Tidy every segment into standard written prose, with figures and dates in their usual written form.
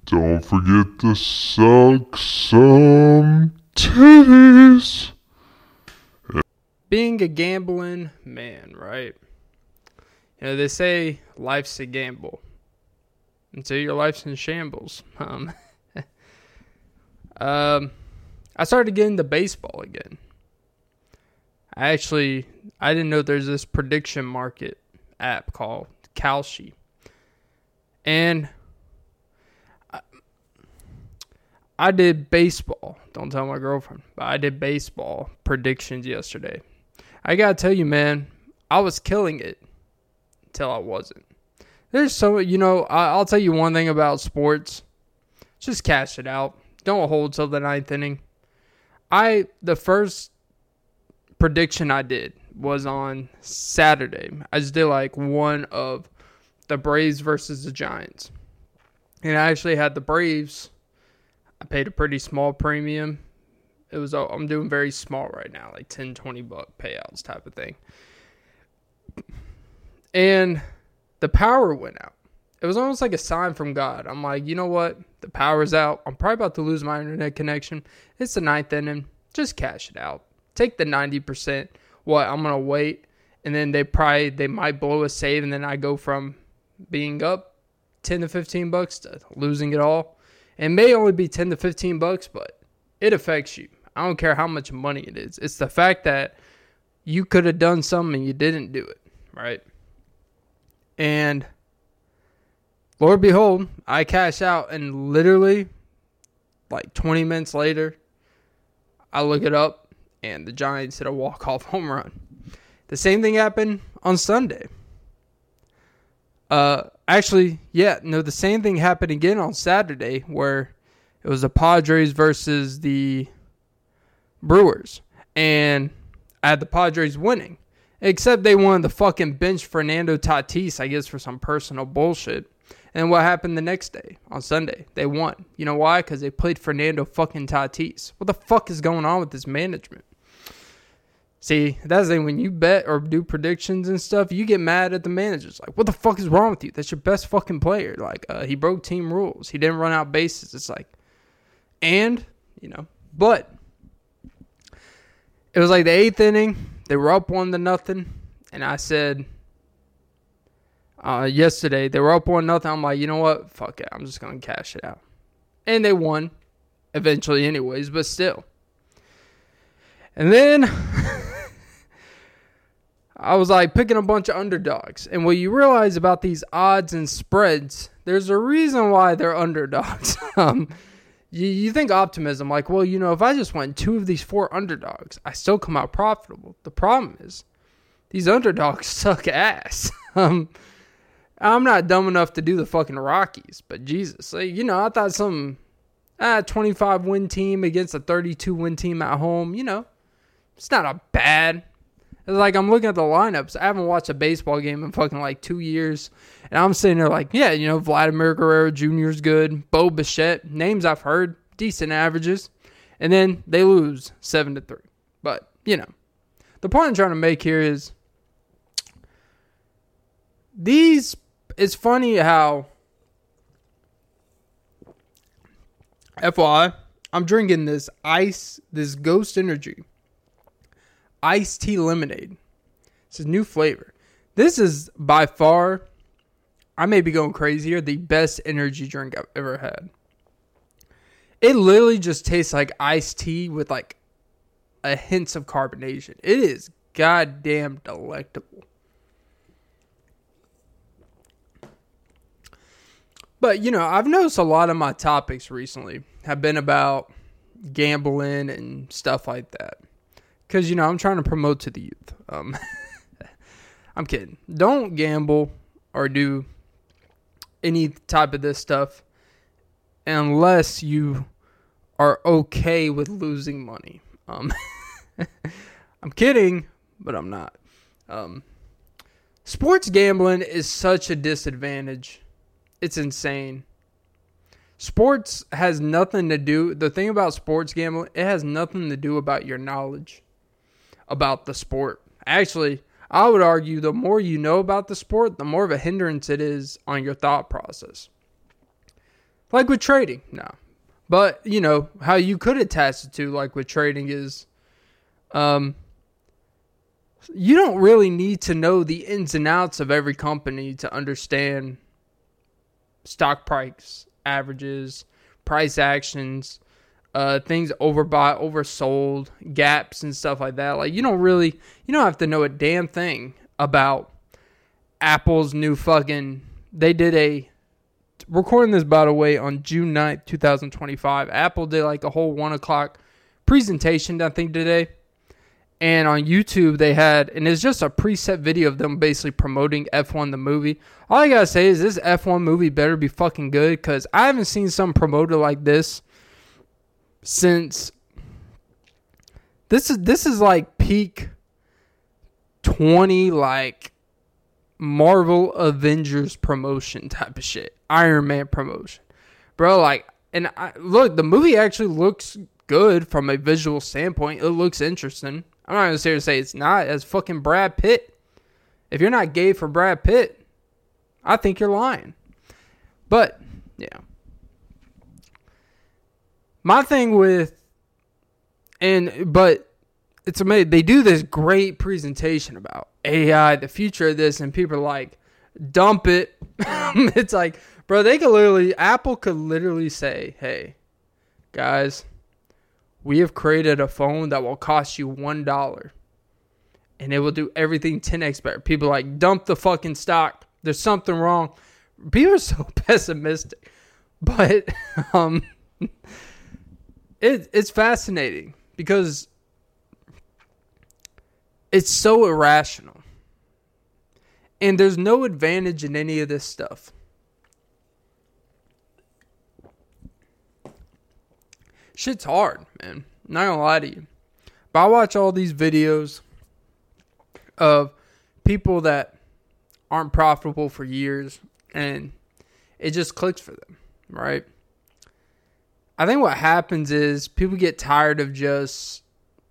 Don't forget to suck some titties. Being a gambling man, right? You know, they say life's a gamble until your life's in shambles. I started getting into baseball again. I didn't know there's this prediction market app called Kalshi. And I did baseball. Don't tell my girlfriend. But I did baseball predictions yesterday. I gotta tell you, man, I was killing it until I wasn't. There's so, I'll tell you one thing about sports. Just cash it out. Don't hold till the ninth inning. The first prediction I did was on Saturday. I just did like one of the Braves versus the Giants. And I actually had the Braves. I paid a pretty small premium. I'm doing very small right now, like $10, $20 payouts type of thing. And the power went out. It was almost like a sign from God. I'm like, you know what? The power's out. I'm probably about to lose my internet connection. It's the ninth inning. Just cash it out. Take the 90%. I'm going to wait. And then they might blow a save. And then I go from being up $10 to $15 to losing it all. It may only be $10 to $15, but it affects you. I don't care how much money it is. It's the fact that you could have done something and you didn't do it, right? And Lord behold, I cash out, and literally like 20 minutes later, I look it up and the Giants hit a walk-off home run. The same thing happened on Sunday. The same thing happened again on Saturday where it was the Padres versus the Brewers. And I had the Padres winning. Except they wanted to fucking bench Fernando Tatis, I guess, for some personal bullshit. And what happened the next day, on Sunday? They won. You know why? Because they played Fernando fucking Tatis. What the fuck is going on with this management? See, that's the thing. When you bet or do predictions and stuff, you get mad at the managers. Like, what the fuck is wrong with you? That's your best fucking player. Like, he broke team rules. He didn't run out bases. It's like, but it was like the eighth inning. They were up 1-0, and I said yesterday they were up 1-0. I'm like, you know what? Fuck it. I'm just gonna cash it out, and they won eventually, anyways. But still, and then I was like picking a bunch of underdogs, and what you realize about these odds and spreads, there's a reason why they're underdogs. You think optimism, like, well, if I just went 2 of these 4 underdogs, I still come out profitable. The problem is, these underdogs suck ass. I'm not dumb enough to do the fucking Rockies, but Jesus, I thought some 25-win team against a 32-win team at home, it's not a bad. It's like I'm looking at the lineups. I haven't watched a baseball game in fucking like 2 years. And I'm sitting there like, yeah, Vladimir Guerrero Jr. is good. Bo Bichette, names I've heard, decent averages. And then they lose 7-3. But, the point I'm trying to make here is it's funny how, FYI, I'm drinking this Ghost Energy iced tea lemonade. It's a new flavor. This is by far, I may be going crazy here, the best energy drink I've ever had. It literally just tastes like iced tea with like a hint of carbonation. It is goddamn delectable. But, I've noticed a lot of my topics recently have been about gambling and stuff like that. Because, I'm trying to promote to the youth. I'm kidding. Don't gamble or do any type of this stuff unless you are okay with losing money. I'm kidding, but I'm not. Sports gambling is such a disadvantage. It's insane. Sports has nothing to do, the thing about sports gambling, it has nothing to do about your knowledge about the sport. Actually, I would argue the more you know about the sport, the more of a hindrance it is on your thought process. Like with trading, no. But, you know, how you could attach it to, like with trading is, you don't really need to know the ins and outs of every company to understand stock price averages, price actions, things overbought, oversold, gaps and stuff like that. Like, you don't have to know a damn thing about Apple's new recording this, by the way, on June 9th, 2025. Apple did like a whole 1 o'clock presentation, I think, today. And on YouTube, they had, and it's just a preset video of them basically promoting F1 the movie. All I gotta say is this F1 movie better be fucking good, because I haven't seen something promoted like this since. This is like peak 20, like Marvel Avengers promotion type of shit. Iron Man promotion. Bro, like, look, the movie actually looks good from a visual standpoint. It looks interesting. I'm not going to sit here and say it's not. As fucking Brad Pitt. If you're not gay for Brad Pitt, I think you're lying. But, yeah. My thing but it's amazing. They do this great presentation about AI, the future of this, and people are like, dump it. It's like, bro, Apple could literally say, hey, guys, we have created a phone that will cost you $1 and it will do everything 10x better. People are like, dump the fucking stock. There's something wrong. People are so pessimistic. But it's fascinating because it's so irrational. And there's no advantage in any of this stuff. Shit's hard, man. Not gonna lie to you. But I watch all these videos of people that aren't profitable for years, and it just clicks for them, right? I think what happens is people get tired of just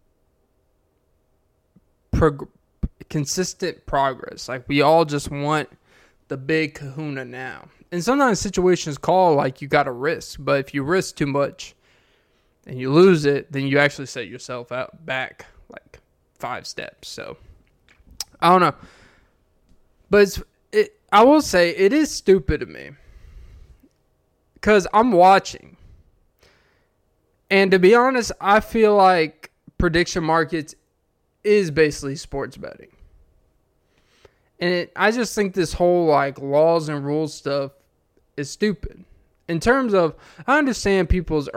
consistent progress. Like, we all just want the big kahuna now. And sometimes situations call like you got to risk. But if you risk too much and you lose it, then you actually set yourself back like 5 steps. So, I don't know. But I will say it is stupid to me. Because I'm watching. And to be honest, I feel like prediction markets is basically sports betting. And I just think this whole like laws and rules stuff is stupid. In terms of, I understand people's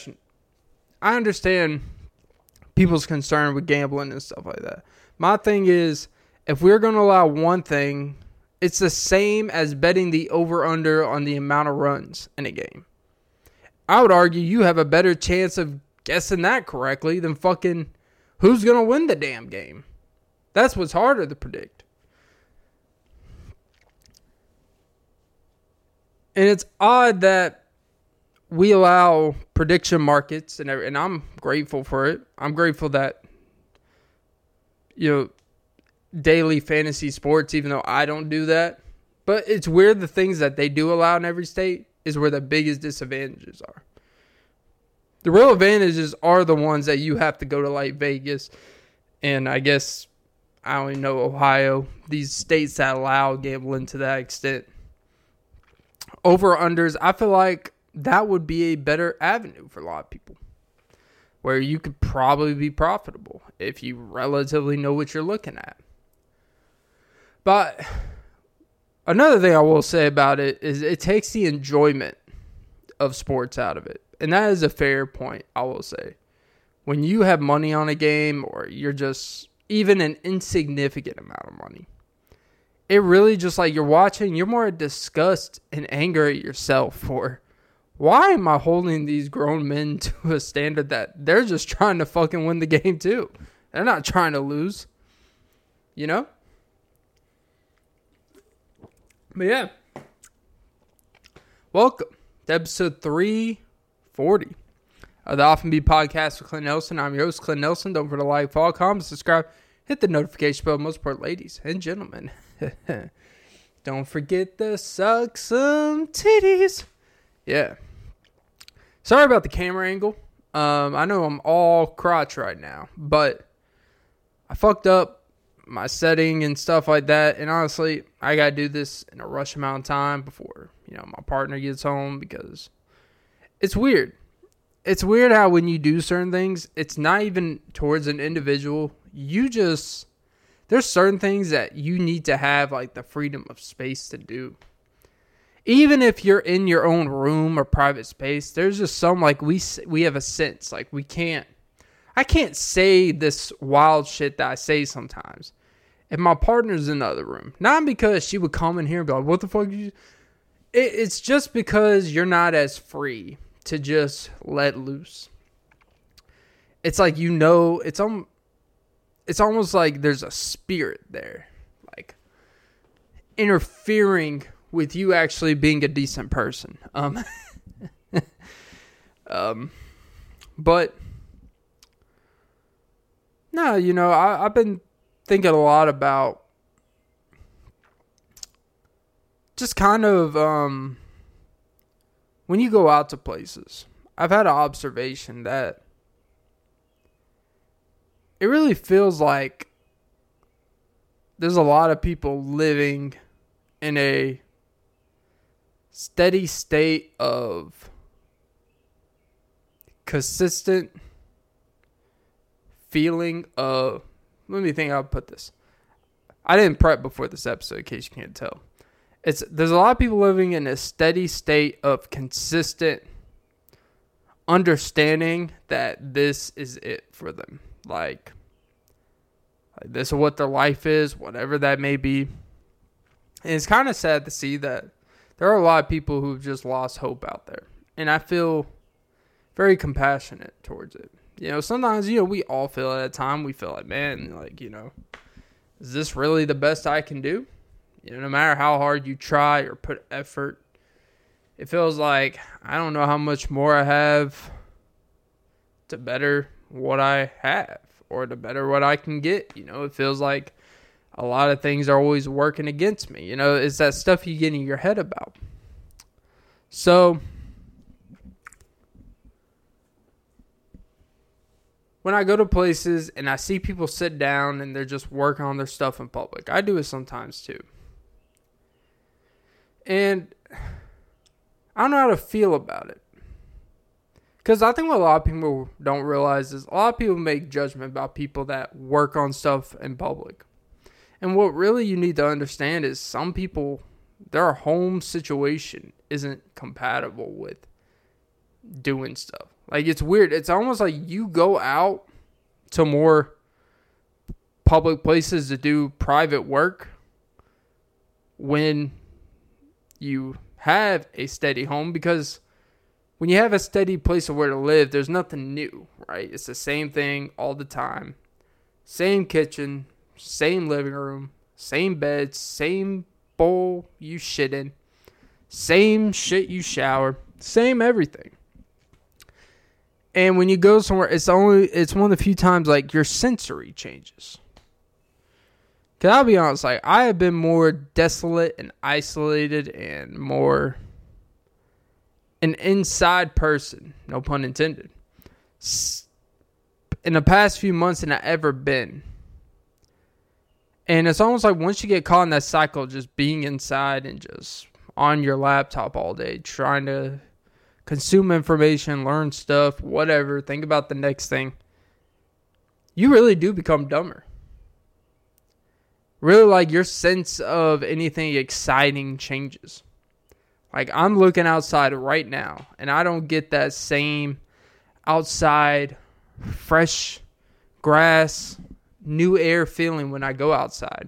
concern with gambling and stuff like that. My thing is, if we're going to allow one thing, it's the same as betting the over-under on the amount of runs in a game. I would argue you have a better chance of guessing that correctly than fucking who's going to win the damn game. That's what's harder to predict. And it's odd that we allow prediction markets, and I'm grateful for it. I'm grateful that, daily fantasy sports, even though I don't do that. But it's weird, the things that they do allow in every state is where the biggest disadvantages are. The real advantages are the ones that you have to go to, like Vegas, and I guess, I don't even know, Ohio, these states that allow gambling to that extent. Over-unders, I feel like that would be a better avenue for a lot of people, where you could probably be profitable if you relatively know what you're looking at. But another thing I will say about it is it takes the enjoyment of sports out of it. And that is a fair point, I will say. When you have money on a game, or you're just even an insignificant amount of money, it really just like you're watching, you're more disgust and anger at yourself for, why am I holding these grown men to a standard that they're just trying to fucking win the game too? They're not trying to lose. You know? But yeah. Welcome to episode 340 of the Often Be Podcast with Clint Nelson. I'm your host, Clint Nelson. Don't forget to like, follow, comment, subscribe, hit the notification bell. Most part, ladies and gentlemen. Don't forget to suck some titties. Yeah. Sorry about the camera angle. I know I'm all crotch right now, but I fucked up my setting and stuff like that. And honestly, I got to do this in a rush amount of time before, my partner gets home, because it's weird. It's weird how when you do certain things, it's not even towards an individual. There's certain things that you need to have like the freedom of space to do. Even if you're in your own room or private space, there's just some, like, we have a sense, like, I can't say this wild shit that I say sometimes if my partner's in the other room. Not because she would come in here and be like, what the fuck you... It's just because you're not as free to just let loose. It's like, it's almost like there's a spirit there, like, interfering with you actually being a decent person. But no, I've been thinking a lot about just kind of when you go out to places. I've had an observation that it really feels like there's a lot of people living in a steady state of consistent feeling of... Let me think how to put this. I didn't prep before this episode, in case you can't tell. There's a lot of people living in a steady state of consistent understanding that this is it for them. Like this is what their life is, whatever that may be. And it's kind of sad to see that there are a lot of people who've just lost hope out there. And I feel very compassionate towards it. Sometimes, we all feel at a time, we feel like, man, like, is this really the best I can do? No matter how hard you try or put effort, it feels like I don't know how much more I have to better what I have or to better what I can get. It feels like a lot of things are always working against me. It's that stuff you get in your head about. So when I go to places and I see people sit down and they're just working on their stuff in public, I do it sometimes too. And I don't know how to feel about it. Because I think what a lot of people don't realize is a lot of people make judgment about people that work on stuff in public. And what really you need to understand is some people, their home situation isn't compatible with doing stuff. Like, it's weird. It's almost like you go out to more public places to do private work when you have a steady home, because when you have a steady place of where to live, there's nothing new, right? It's the same thing all the time. Same kitchen, same living room, same bed, same bowl you shit in, same shit you shower, same everything. And when you go somewhere, it's one of the few times like your sensory changes. Cause I'll be honest, like I have been more desolate and isolated and more an inside person, no pun intended, in the past few months than I've ever been. And it's almost like once you get caught in that cycle of just being inside and just on your laptop all day, trying to consume information, learn stuff, whatever, think about the next thing, you really do become dumber. Really, like, your sense of anything exciting changes. Like, I'm looking outside right now, and I don't get that same outside, fresh grass, new air feeling when I go outside.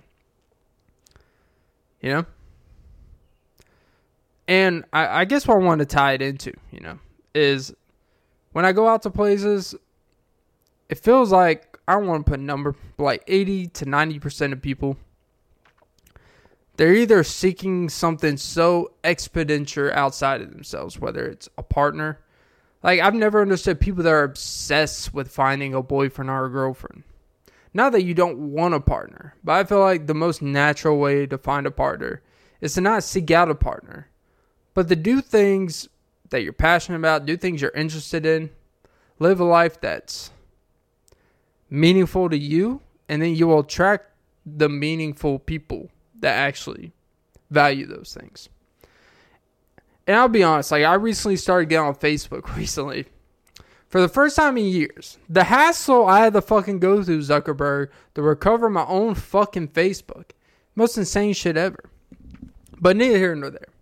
And I guess what I want to tie it into, is when I go out to places, it feels like, I don't want to put a number, but like 80 to 90% of people, they're either seeking something so exponential outside of themselves, whether it's a partner. Like, I've never understood people that are obsessed with finding a boyfriend or a girlfriend. Not that you don't want a partner, but I feel like the most natural way to find a partner is to not seek out a partner, but to do things that you're passionate about. Do things you're interested in. Live a life that's meaningful to you. And then you will attract the meaningful people that actually value those things. And I'll be honest, like, I recently started getting on Facebook recently. For the first time in years. The hassle I had to fucking go through, Zuckerberg, to recover my own fucking Facebook. Most insane shit ever. But neither here nor there.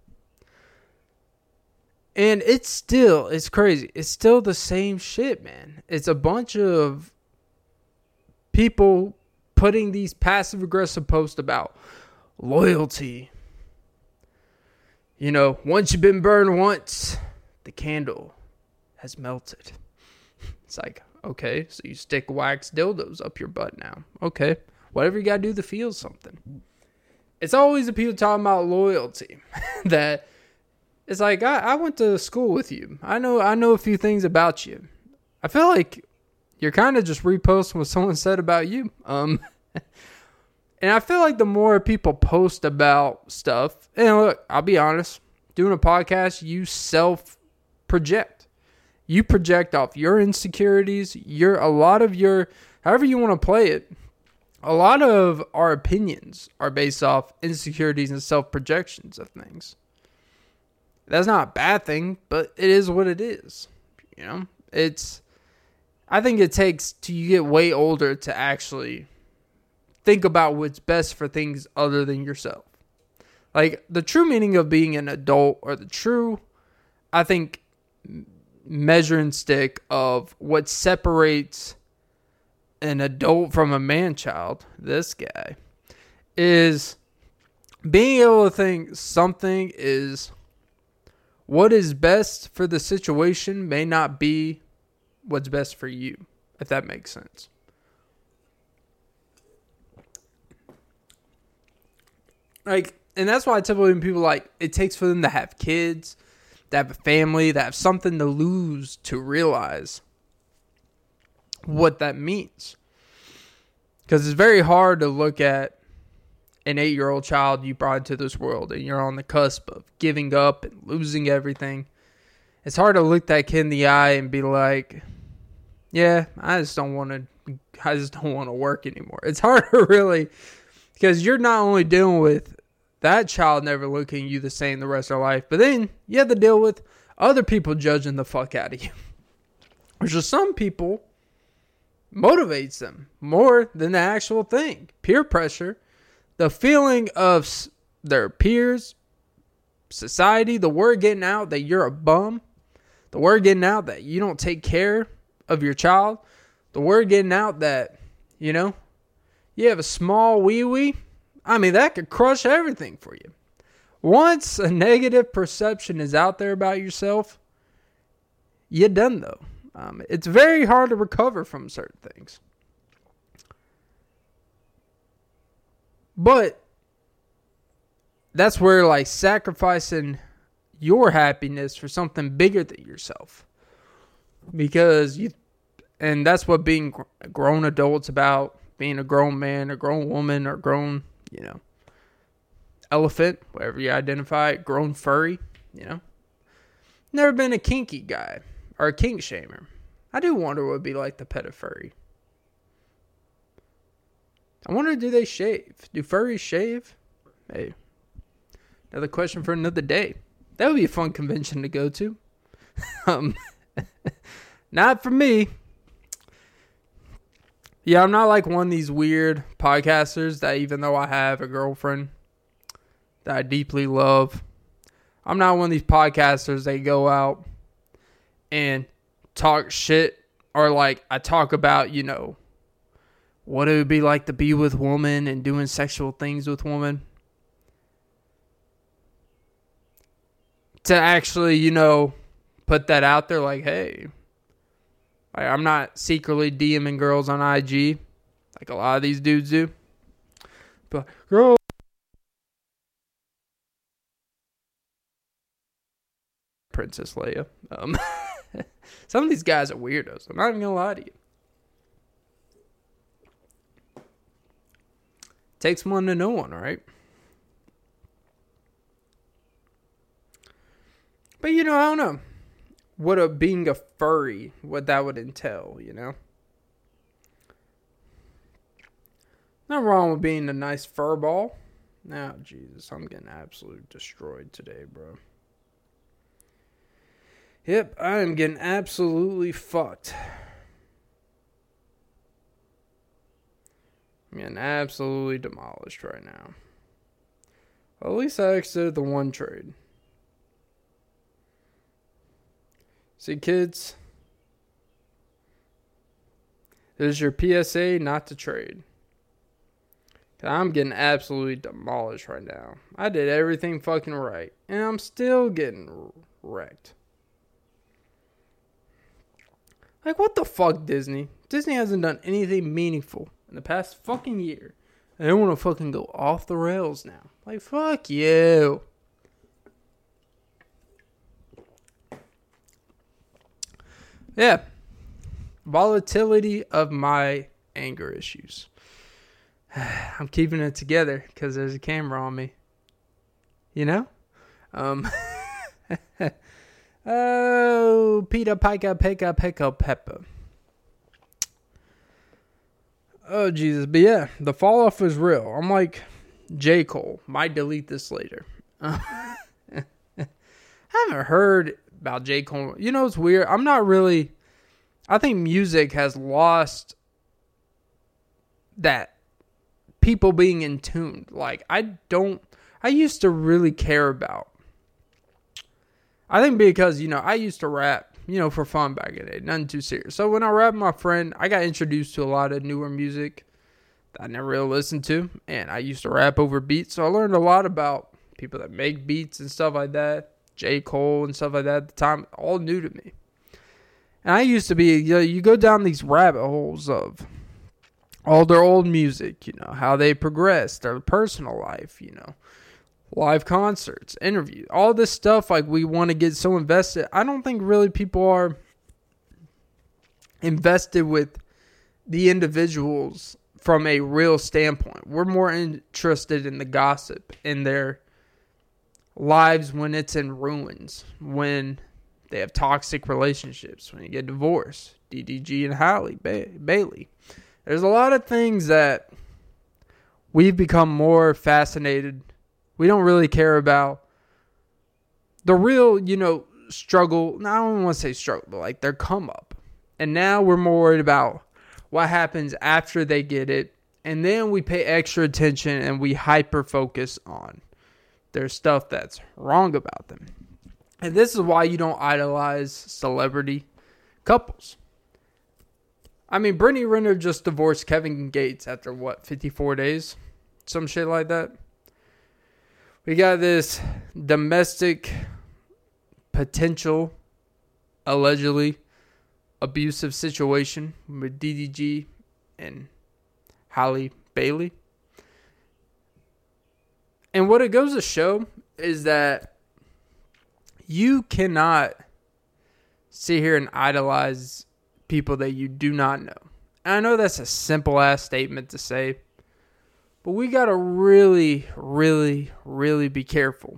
And it's crazy. It's still the same shit, man. It's a bunch of people putting these passive-aggressive posts about loyalty. You know, once you've been burned once, the candle has melted. It's like, okay, so you stick wax dildos up your butt now. Okay, whatever you got to do to feel something. It's always the people talking about loyalty that it's like, I went to school with you. I know a few things about you. I feel like you're kind of just reposting what someone said about you. And I feel like the more people post about stuff, and look, I'll be honest, doing a podcast, you self-project. You project off your insecurities, however you want to play it. A lot of our opinions are based off insecurities and self-projections of things. That's not a bad thing, but it is what it is. You know, I think it takes till you get way older to actually think about what's best for things other than yourself. Like, the true meaning of being an adult, or the true, I think, measuring stick of what separates an adult from a man-child, this guy, is being able to think something is what is best for the situation may not be what's best for you, if that makes sense. Like, and that's why I tell people, like, it takes for them to have kids, to have a family, to have something to lose to realize what that means. Because it's very hard to look at an 8-year-old child you brought into this world and you're on the cusp of giving up and losing everything. It's hard to look that kid in the eye and be like, yeah, I just don't want to work anymore. It's hard to really, because you're not only dealing with that child never looking at you the same the rest of their life, but then you have to deal with other people judging the fuck out of you. Which is some people motivates them more than the actual thing. Peer pressure, the feeling of their peers, society, the word getting out that you're a bum, the word getting out that you don't take care of your child, the word getting out that, you know, you have a small wee-wee. I mean, that could crush everything for you. Once a negative perception is out there about yourself, you're done, though. It's very hard to recover from certain things. But that's where, like, sacrificing your happiness for something bigger than yourself. Because and that's what being a grown adult's about. Being a grown man, a grown woman, or grown, you know, elephant, whatever you identify it, grown furry, you know. Never been a kinky guy or a kink shamer. I do wonder what it would be like to pet a furry. I wonder, do they shave? Do furries shave? Hey, another question for another day. That would be a fun convention to go to. Not for me. Yeah, I'm not like one of these weird podcasters that, even though I have a girlfriend that I deeply love, I'm not one of these podcasters that go out and talk shit, or like I talk about, you know, what it would be like to be with women and doing sexual things with women. To actually, you know, put that out there like, hey, I'm not secretly DMing girls on IG like a lot of these dudes do. But, girl, Princess Leia. Some of these guys are weirdos. I'm not even gonna lie to you. Takes one to know one, right? But, you know, I don't know. being a furry, what that would entail, you know? Nothing wrong with being a nice fur ball. Now, Jesus, I'm getting absolutely destroyed today, bro. Yep, I am getting absolutely fucked. I'm getting absolutely demolished right now. Well, at least I exited the one trade. See, kids, this is your PSA not to trade. I'm getting absolutely demolished right now. I did everything fucking right, and I'm still getting wrecked. Like, what the fuck, Disney? Disney hasn't done anything meaningful in the past fucking year. And they want to fucking go off the rails now. Like, fuck you. Yeah. Volatility of my anger issues. I'm keeping it together because there's a camera on me. You know? Oh, Peter Pica, Peka, Peka, Peppa. Oh, Jesus. But yeah, the fall off was real. I'm like, J. Cole. Might delete this later. I haven't heard about J. Cole. You know, it's weird. I'm not really... I think music has lost that people being in tune. Like, I used to really care about. I think because, you know, I used to rap, you know, for fun back in the day. Nothing too serious. So when I rapped with my friend, I got introduced to a lot of newer music that I never really listened to. And I used to rap over beats. So I learned a lot about people that make beats and stuff like that. J. Cole and stuff like that at the time. All new to me. And I used to be, you know, you go down these rabbit holes of all their old music, you know, how they progressed, their personal life, you know, live concerts, interviews, all this stuff. Like, we want to get so invested. I don't think really people are invested with the individuals from a real standpoint. We're more interested in the gossip, in their lives when it's in ruins, when they have toxic relationships, when you get divorced. DDG and Halle Bailey. There's a lot of things that we've become more fascinated. We don't really care about the real, you know, struggle. I don't want to say struggle, but like their come up. And now we're more worried about what happens after they get it. And then we pay extra attention and we hyper focus on their stuff that's wrong about them. And this is why you don't idolize celebrity couples. I mean, Brittany Renner just divorced Kevin Gates after, 54 days? Some shit like that. We got this domestic potential, allegedly, abusive situation with DDG and Halle Bailey. And what it goes to show is that you cannot sit here and idolize people that you do not know. And I know that's a simple ass statement to say, but we got to really, really, really be careful.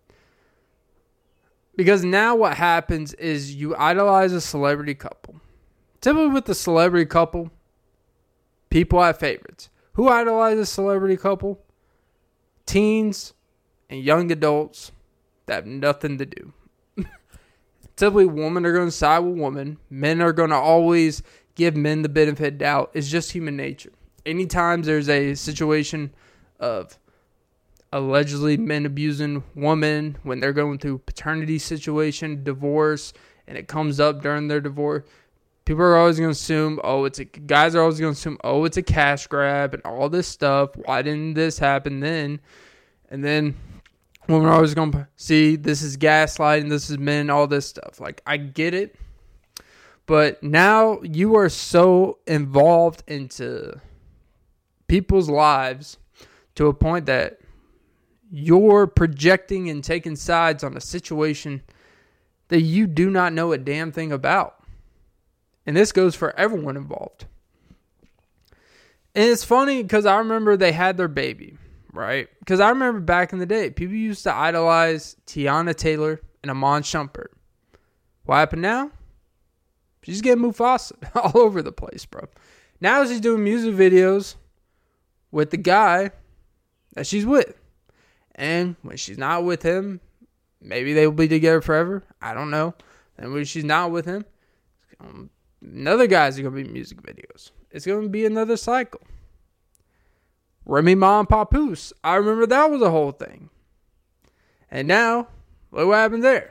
Because now what happens is you idolize a celebrity couple. Typically with the celebrity couple, people have favorites. Who idolizes a celebrity couple? Teens and young adults that have nothing to do. Typically, women are going to side with women. Men are going to always give men the benefit of doubt. It's just human nature. Anytime there's a situation of allegedly men abusing women when they're going through paternity situation, divorce, and it comes up during their divorce, people are always going to assume, guys are always going to assume, it's a cash grab and all this stuff. Why didn't this happen then? And then women are always going to see this is gaslighting, this is men, all this stuff. Like, I get it. But now you are so involved into people's lives to a point that you're projecting and taking sides on a situation that you do not know a damn thing about. And this goes for everyone involved. And it's funny because I remember they had their baby, right? Because I remember back in the day, people used to idolize Tiana Taylor and Amon Shumpert. What happened now? She's getting Mufasa all over the place, bro. Now she's doing music videos with the guy that she's with. And when she's not with him, maybe they will be together forever. I don't know. And when she's not with him, another guy's going to be music videos. It's going to be another cycle. Remy Ma and Papoose. I remember that was a whole thing. And now, look what happened there.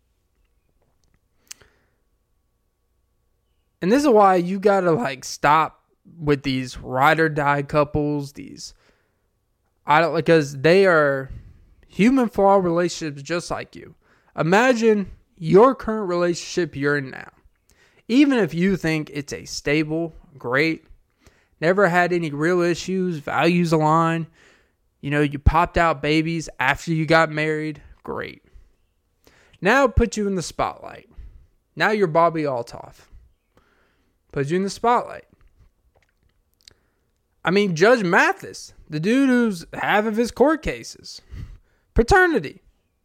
And this is why you got to stop with these ride or die couples, because they are human flawed relationships just like you. Imagine your current relationship you're in now. Even if you think it's a stable, great, never had any real issues, values align, you popped out babies after you got married, great. Now put you in the spotlight. Now you're Bobby Altoff. Put you in the spotlight. I mean, Judge Mathis, the dude who's half of his court cases. Paternity.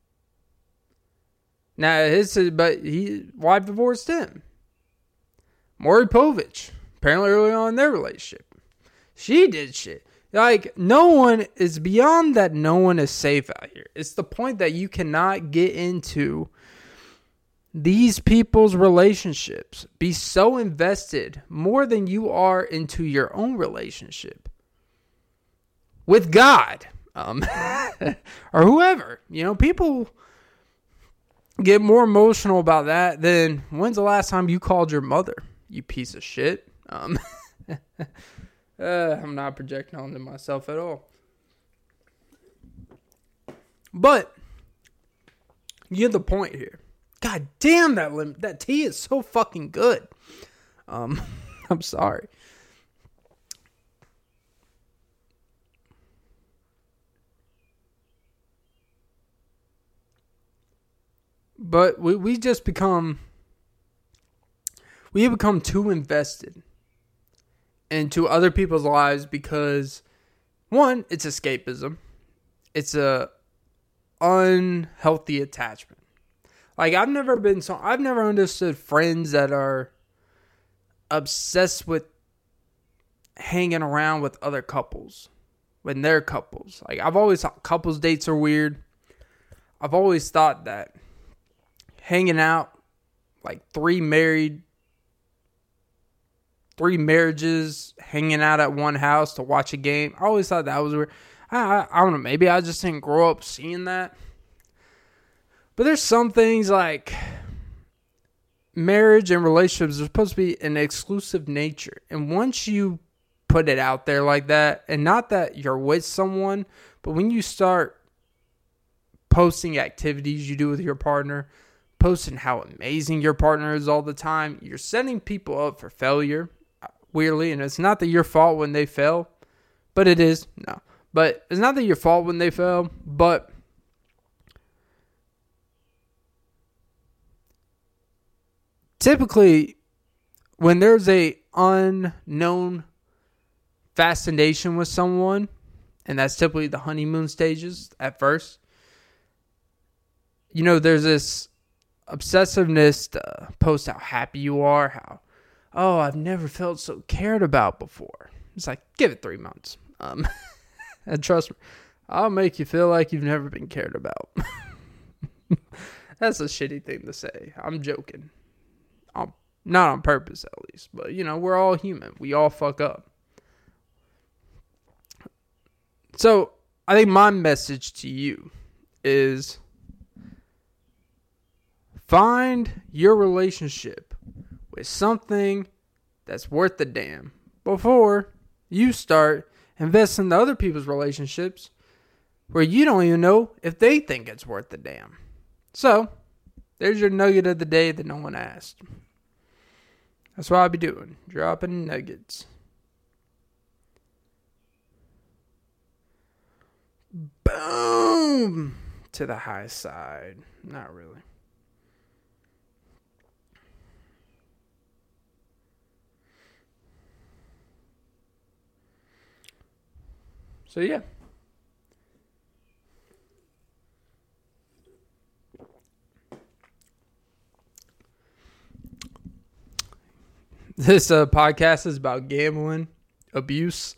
Now, his wife divorced him. Maury Povich, apparently early on in their relationship. She did shit. No one is beyond that. No one is safe out here. It's the point that you cannot get into these people's relationships. Be so invested more than you are into your own relationship with God, or whoever. People get more emotional about that than when's the last time you called your mother, you piece of shit. I'm not projecting onto myself at all. But you get the point here. God damn, that tea is so fucking good. I'm sorry. But we have become too invested into other people's lives because, one, it's escapism. It's a unhealthy attachment. I've never understood friends that are obsessed with hanging around with other couples when they're couples. I've always thought couples dates are weird. I've always thought that hanging out, three marriages, hanging out at one house to watch a game. I always thought that was weird. I don't know. Maybe I just didn't grow up seeing that. But there's some things like marriage and relationships are supposed to be an exclusive nature. And once you put it out there like that, and not that you're with someone, but when you start posting activities you do with your partner, posting how amazing your partner is all the time, you're setting people up for failure, weirdly. And it's not that your fault when they fail, but it is. No. But it's not that your fault when they fail, but typically when there's a unknown fascination with someone, and that's typically the honeymoon stages at first, there's this obsessiveness to post how happy you are, I've never felt so cared about before. It's give it 3 months. And trust me, I'll make you feel like you've never been cared about. That's a shitty thing to say. I'm joking. Not on purpose, at least. But, we're all human. We all fuck up. So, I think my message to you is find your relationship with something that's worth the damn before you start investing in other people's relationships where you don't even know if they think it's worth the damn. So, there's your nugget of the day that no one asked. That's what I'll be doing. Dropping nuggets. Boom! To the high side. Not really. So, yeah. This podcast is about gambling, abuse,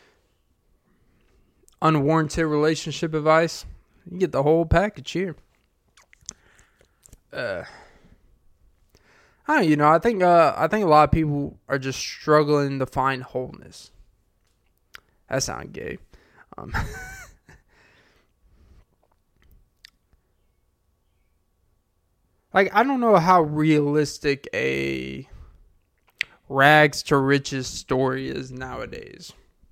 unwarranted relationship advice. You get the whole package here. I think a lot of people are just struggling to find wholeness. That sounds gay. Like, I don't know how realistic a rags to riches story is nowadays.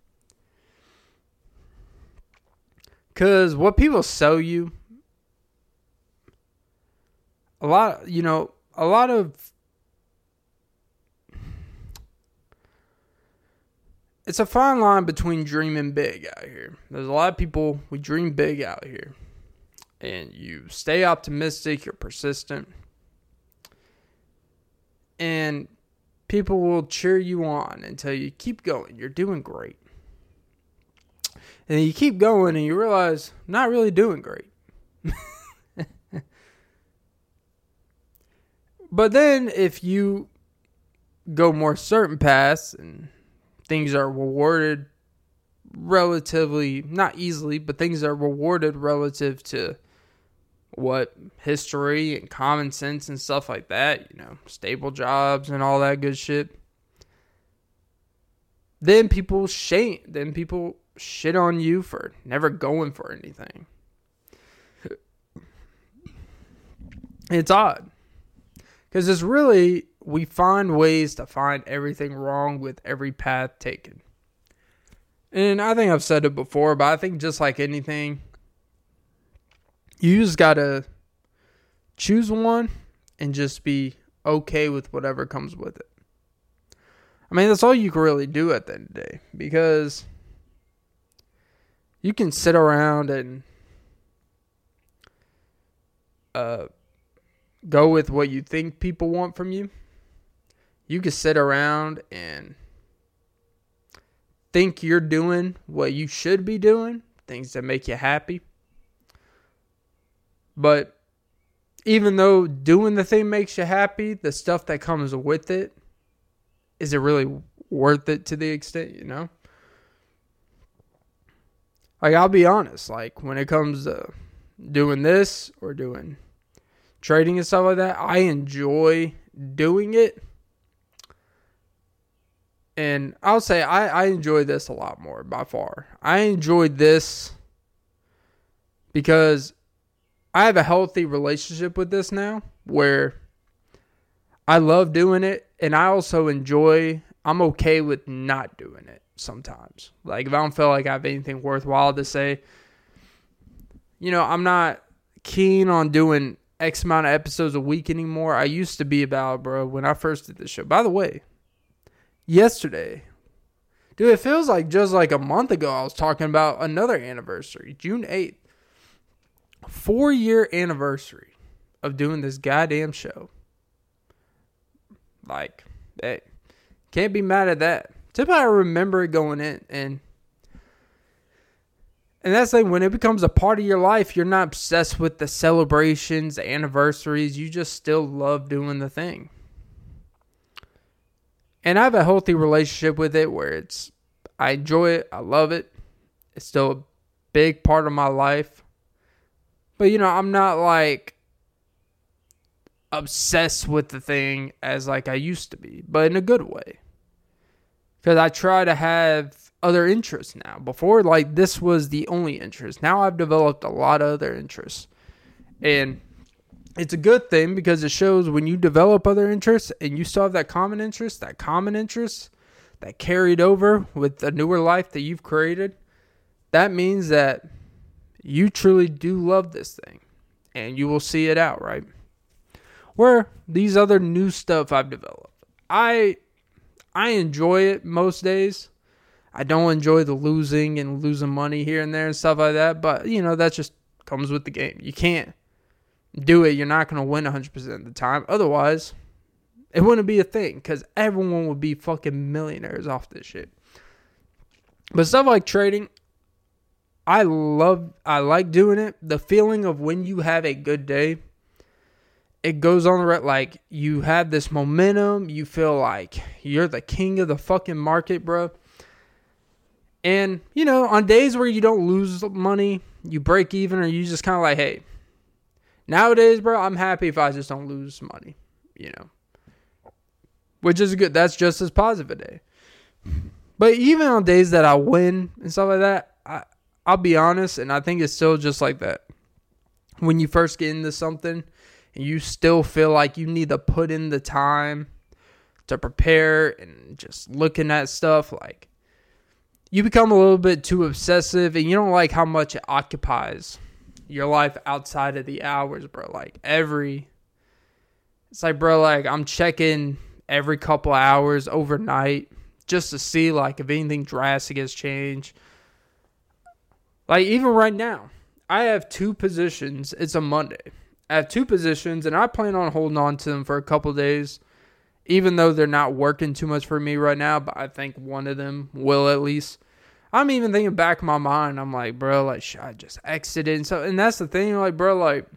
Because what people sell you, a lot of, it's a fine line between dreaming big out here. There's a lot of people, we dream big out here. And you stay optimistic, you're persistent. And people will cheer you on and tell you, keep going, you're doing great. And you keep going and you realize, I'm not really doing great. But then if you go more certain paths and things are rewarded relatively, not easily, but things are rewarded relative to what history and common sense and stuff like that, stable jobs and all that good shit. Then people shit on you for never going for anything. It's odd. Because it's really, we find ways to find everything wrong with every path taken. And I think I've said it before, but I think just like anything, you just gotta choose one and just be okay with whatever comes with it. I mean, that's all you can really do at the end of the day. Because you can sit around and go with what you think people want from you. You can sit around and think you're doing what you should be doing, things that make you happy. But even though doing the thing makes you happy, the stuff that comes with it, is it really worth it to the extent, Like, I'll be honest, like, when it comes to doing this or doing trading and stuff like that, I enjoy doing it. And I'll say I enjoy this a lot more by far. I enjoyed this because I have a healthy relationship with this now where I love doing it, and I also I'm okay with not doing it sometimes. Like, if I don't feel like I have anything worthwhile to say, I'm not keen on doing X amount of episodes a week anymore. I used to be about, bro, when I first did this show. By the way, yesterday, dude, it feels like just like a month ago I was talking about another anniversary, June 8th. 4-year anniversary of doing this goddamn show. Like, hey, can't be mad at that. Typically, I remember it going in, and that's like when it becomes a part of your life, you're not obsessed with the celebrations, the anniversaries. You just still love doing the thing. And I have a healthy relationship with it where I enjoy it, I love it. It's still a big part of my life. But, I'm not like obsessed with the thing as like I used to be, but in a good way. Because I try to have other interests now. Before, like, this was the only interest. Now I've developed a lot of other interests. And it's a good thing because it shows when you develop other interests and you still have that common interest that carried over with the newer life that you've created, that means that you truly do love this thing and you will see it out, right? Where these other new stuff I've developed, I enjoy it most days. I don't enjoy the losing money here and there and stuff like that, but that just comes with the game. You can't do it. You're not going to win 100% of the time. Otherwise, it wouldn't be a thing because everyone would be fucking millionaires off this shit. But stuff like trading, I like doing it. The feeling of when you have a good day it goes on the like you have this momentum. You feel like you're the king of the fucking market, bro. And, on days where you don't lose money, you break even, or you just kind of like, hey, nowadays, bro, I'm happy if I just don't lose money, which is good. That's just as positive a day. But even on days that I win and stuff like that, I'll be honest, and I think it's still just like that. When you first get into something and you still feel like you need to put in the time to prepare and just looking at stuff, like, you become a little bit too obsessive and you don't like how much it occupies your life outside of the hours, bro. Like, it's like, bro, like, I'm checking every couple hours overnight just to see, like, if anything drastic has changed. Like, even right now, I have 2 positions. It's a Monday. I have 2 positions, and I plan on holding on to them for a couple days, even though they're not working too much for me right now, but I think one of them will at least. I'm even thinking back in my mind, I'm like, bro, like, should I just exit it? And that's the thing, like, bro, like,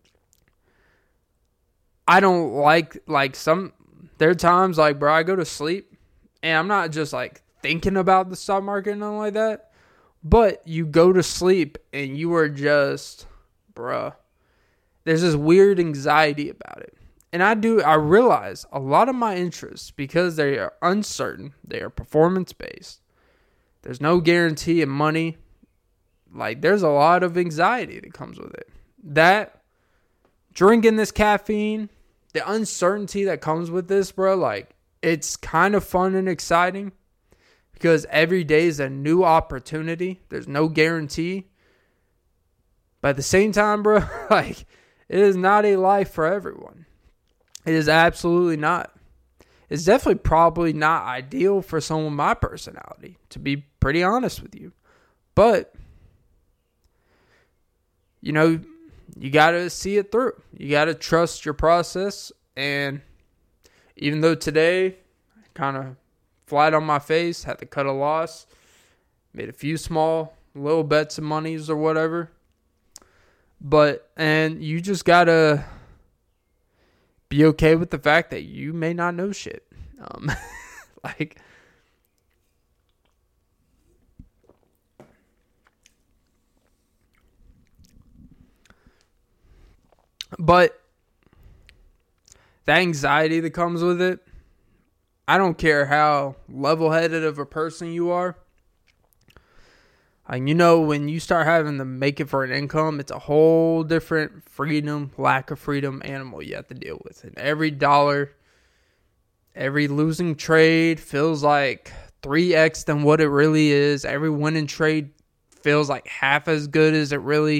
I don't like there are times, like, bro, I go to sleep, and I'm not just, like, thinking about the stock market and nothing like that, but you go to sleep, and you are just, bro, there's this weird anxiety about it. And I realize a lot of my interests, because they are uncertain, they are performance-based, there's no guarantee in money, like, there's a lot of anxiety that comes with it. That, drinking this caffeine, the uncertainty that comes with this, bro, like, it's kind of fun and exciting, because every day is a new opportunity. There's no guarantee. But at the same time, bro, like, it is not a life for everyone. It is absolutely not. It's definitely probably not ideal for someone with my personality, to be pretty honest with you. But, you got to see it through. You got to trust your process. And even though today, I kind of flat on my face, had to cut a loss, made a few small little bets of monies or whatever. And you just got to be okay with the fact that you may not know shit. Like, but the anxiety that comes with it, I don't care how level-headed of a person you are. And when you start having to make it for an income, it's a whole different lack of freedom animal you have to deal with. And every dollar, every losing trade feels like 3x than what it really is. Every winning trade feels like half as good as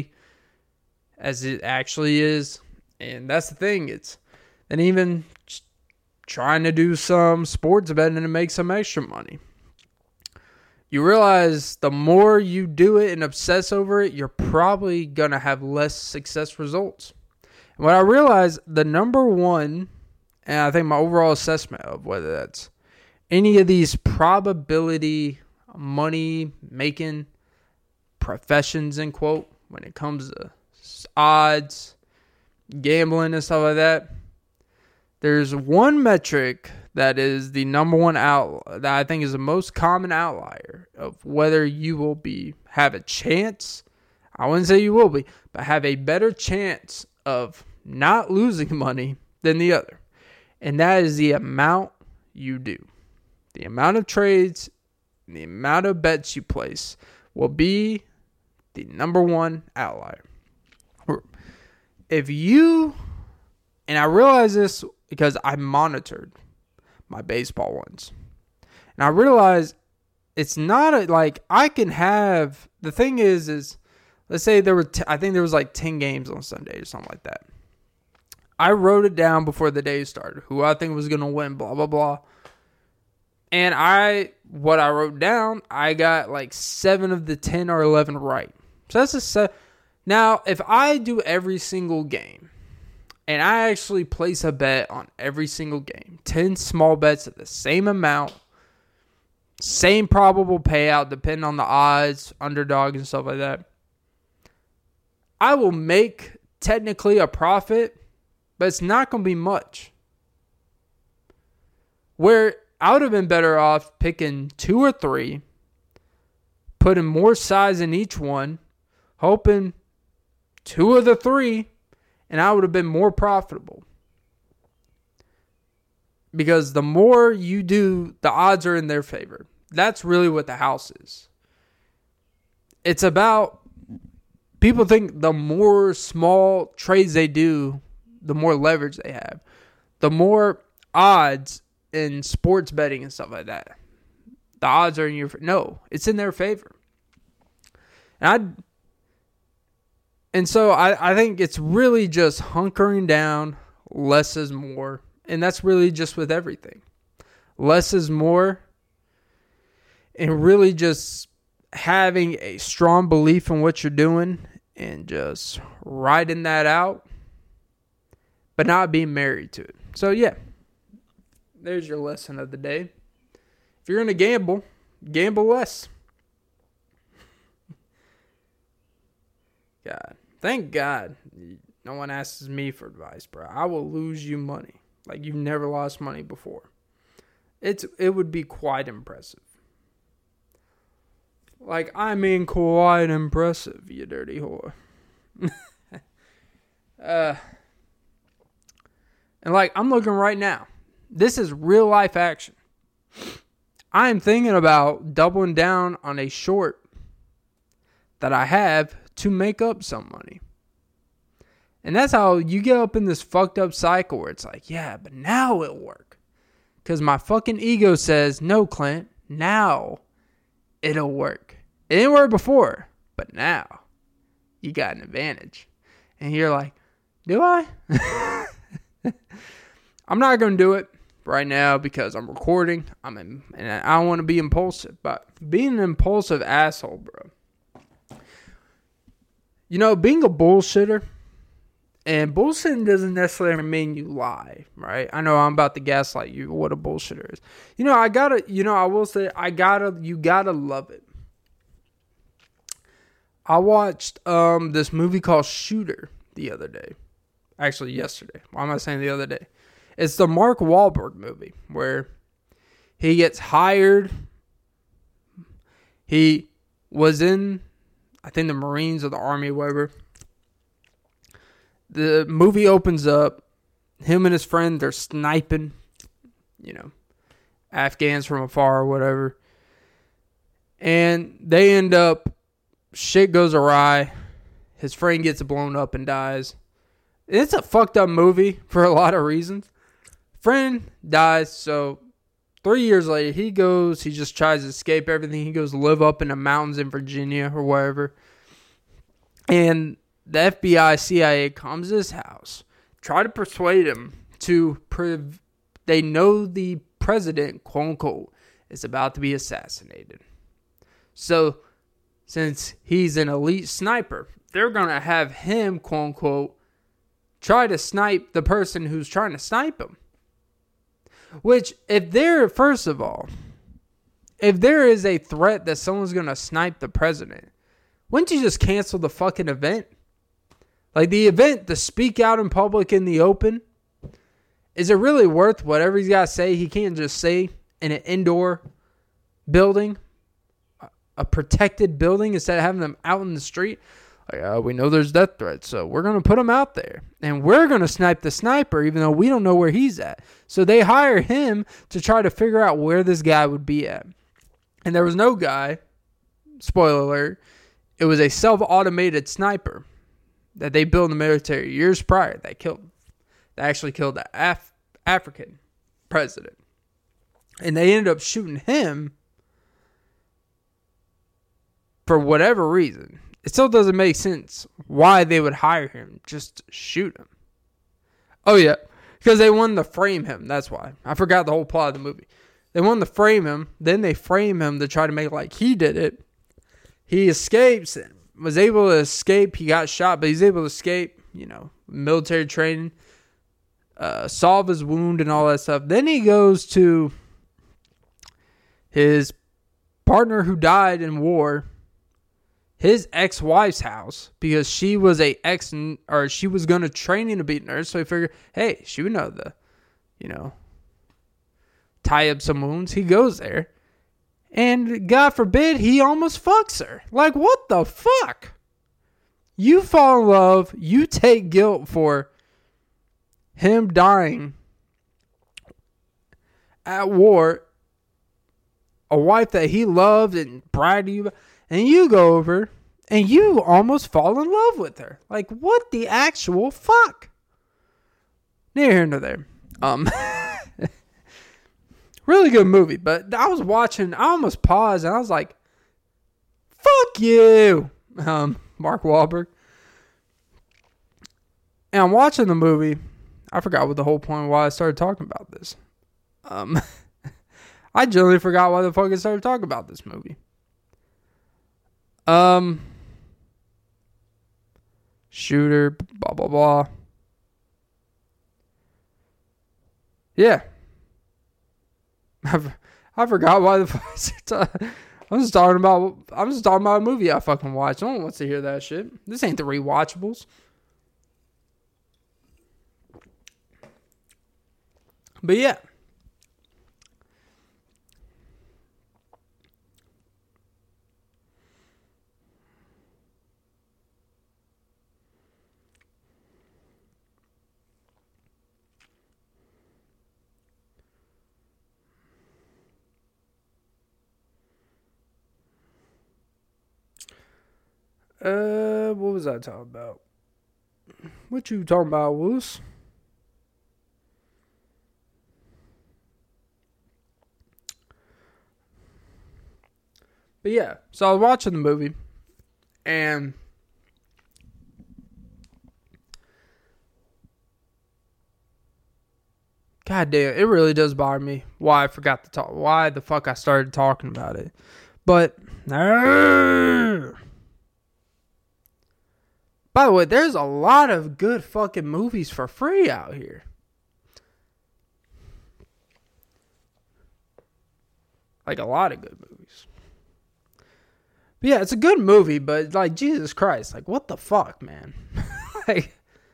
it actually is. And that's the thing. And even trying to do some sports betting to make some extra money. You realize the more you do it and obsess over it, you're probably going to have less success results. And what I realized, the number one, and I think my overall assessment of whether that's any of these probability money making professions, in quote, when it comes to odds, gambling and stuff like that, there's one metric that is the number one that I think is the most common outlier of whether you will have a chance. I wouldn't say you will be, but have a better chance of not losing money than the other. And that is the amount you do. The amount of trades, the amount of bets you place will be the number one outlier. And I realize this because I monitored my baseball ones. And I realized it's not I can have, the thing is let's say I think there was like 10 games on Sunday or something like that. I wrote it down before the day started, who I think was going to win, blah, blah, blah. And what I wrote down, I got like 7 of the 10 or 11 right. So that's a set. Now, if I do every single game, and I actually place a bet on every single game, 10 small bets at the same amount, same probable payout, depending on the odds, underdog, and stuff like that, I will make technically a profit but it's not going to be much. Where I would have been better off picking 2 or 3, putting more size in each one, hoping 2 of the 3, and I would have been more profitable. Because the more you do, the odds are in their favor. That's really what the house is. It's about, people think the more small trades they do, the more leverage they have. The more odds in sports betting and stuff like that. The odds are in your favor. No, it's in their favor. And so I think it's really just hunkering down. Less is more. And that's really just with everything. Less is more. And really just having a strong belief in what you're doing and just riding that out, but not being married to it. So yeah, there's your lesson of the day. If you're going to gamble, gamble less. God, thank God no one asks me for advice, bro. I will lose you money like you've never lost money before. It would be quite impressive. Like, I mean, quite impressive, you dirty whore. And like, I'm looking right now. This is real life action. I am thinking about doubling down on a short that I have to make up some money. And that's how you get up in this fucked up cycle where it's like, yeah, but now it'll work. Because my fucking ego says, no, Clint, now it'll work. It didn't work before, but now you got an advantage. And you're like, do I? I'm not going to do it right now because I'm recording. And I don't want to be impulsive. But being an impulsive asshole, bro. You know, being a bullshitter. And bullshitting doesn't necessarily mean you lie, right? I know I'm about to gaslight you what a bullshitter is. You know, I will say, you gotta love it. I watched this movie called Shooter the other day. Actually, yesterday. Why am I saying the other day? It's the Mark Wahlberg movie where he gets hired. He was in, I think, the Marines or the Army or whatever. The movie opens up. Him and his friend, they're sniping, Afghans from afar or whatever. And they end up, shit goes awry. His friend gets blown up and dies. It's a fucked up movie for a lot of reasons. Friend dies, so 3 years later, he just tries to escape everything. He goes to live up in the mountains in Virginia or wherever. And the FBI, CIA comes to his house, try to persuade him they know the president, quote unquote, is about to be assassinated. So, since he's an elite sniper, they're going to have him, quote unquote, try to snipe the person who's trying to snipe him. Which, if there is a threat that someone's going to snipe the president, wouldn't you just cancel the fucking event? Like the event to speak out in public in the open, is it really worth whatever he's got to say? He can't just say in an indoor building, a protected building, instead of having them out in the street. Like, we know there's death threats, so we're going to put him out there. And we're going to snipe the sniper, even though we don't know where he's at. So they hire him to try to figure out where this guy would be at. And there was no guy, spoiler alert, it was a self-automated sniper that they built in the military years prior that actually killed the African president. And they ended up shooting him for whatever reason. It still doesn't make sense why they would hire him just to shoot him. Oh yeah, because they wanted to frame him. That's why. I forgot the whole plot of the movie. They wanted to frame him. Then they frame him to try to make it like he did it. He escapes, was able to escape. He got shot, but he's able to escape, military training, solve his wound and all that stuff. Then he goes to his partner who died in war. his ex-wife's house because she was she was going to train to be a nurse. So he figured, hey, she would know tie up some wounds. He goes there, and God forbid he almost fucks her. Like, what the fuck? You fall in love, you take guilt for him dying at war, a wife that he loved and bragged to you, and you go over and you almost fall in love with her. Like, what the actual fuck? Neither here nor there. Really good movie, but I was watching, I almost paused and I was like, fuck you, Mark Wahlberg. And I'm watching the movie. I forgot what the whole point why I started talking about this. I generally forgot why the fuck I started talking about this movie. Shooter, blah, blah, blah. Yeah. I forgot why the fuck I'm just talking about a movie I fucking watched. No one wants to hear that shit. This ain't the rewatchables. But yeah. What was I talking about? What you talking about, Woos? But yeah, so I was watching the movie, and God damn, it really does bother me why I forgot to talk, why the fuck I started talking about it. But by the way, there's a lot of good fucking movies for free out here. Like, a lot of good movies. But yeah, it's a good movie, but like, Jesus Christ, like, what the fuck, man? Like,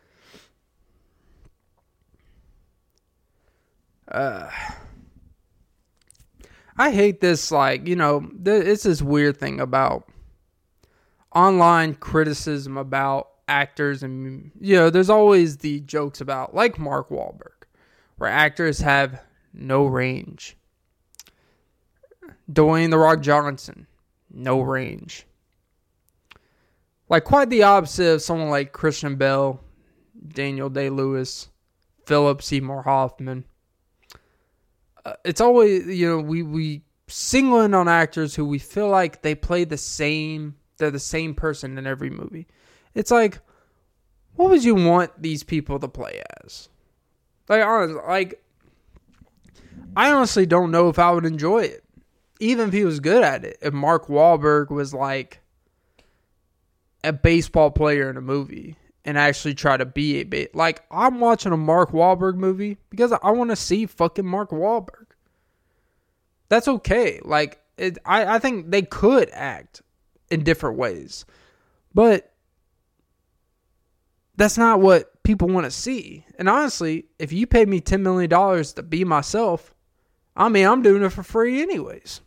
I hate this, like, it's this weird thing about online criticism about actors, and there's always the jokes about, like Mark Wahlberg, where actors have no range. Dwayne "The Rock" Johnson, no range. Like, quite the opposite of someone like Christian Bale, Daniel Day-Lewis, Philip Seymour Hoffman. It's always, we single in on actors who we feel like they play the same. They're the same person in every movie. It's like, what would you want these people to play as? Like, I honestly don't know if I would enjoy it, even if he was good at it. If Mark Wahlberg was like a baseball player in a movie and actually try to be a bit like, I'm watching a Mark Wahlberg movie because I want to see fucking Mark Wahlberg. That's okay. Like, I think they could act in different ways, but that's not what people want to see. And honestly, if you paid me $10 million to be myself, I'm doing it for free anyways,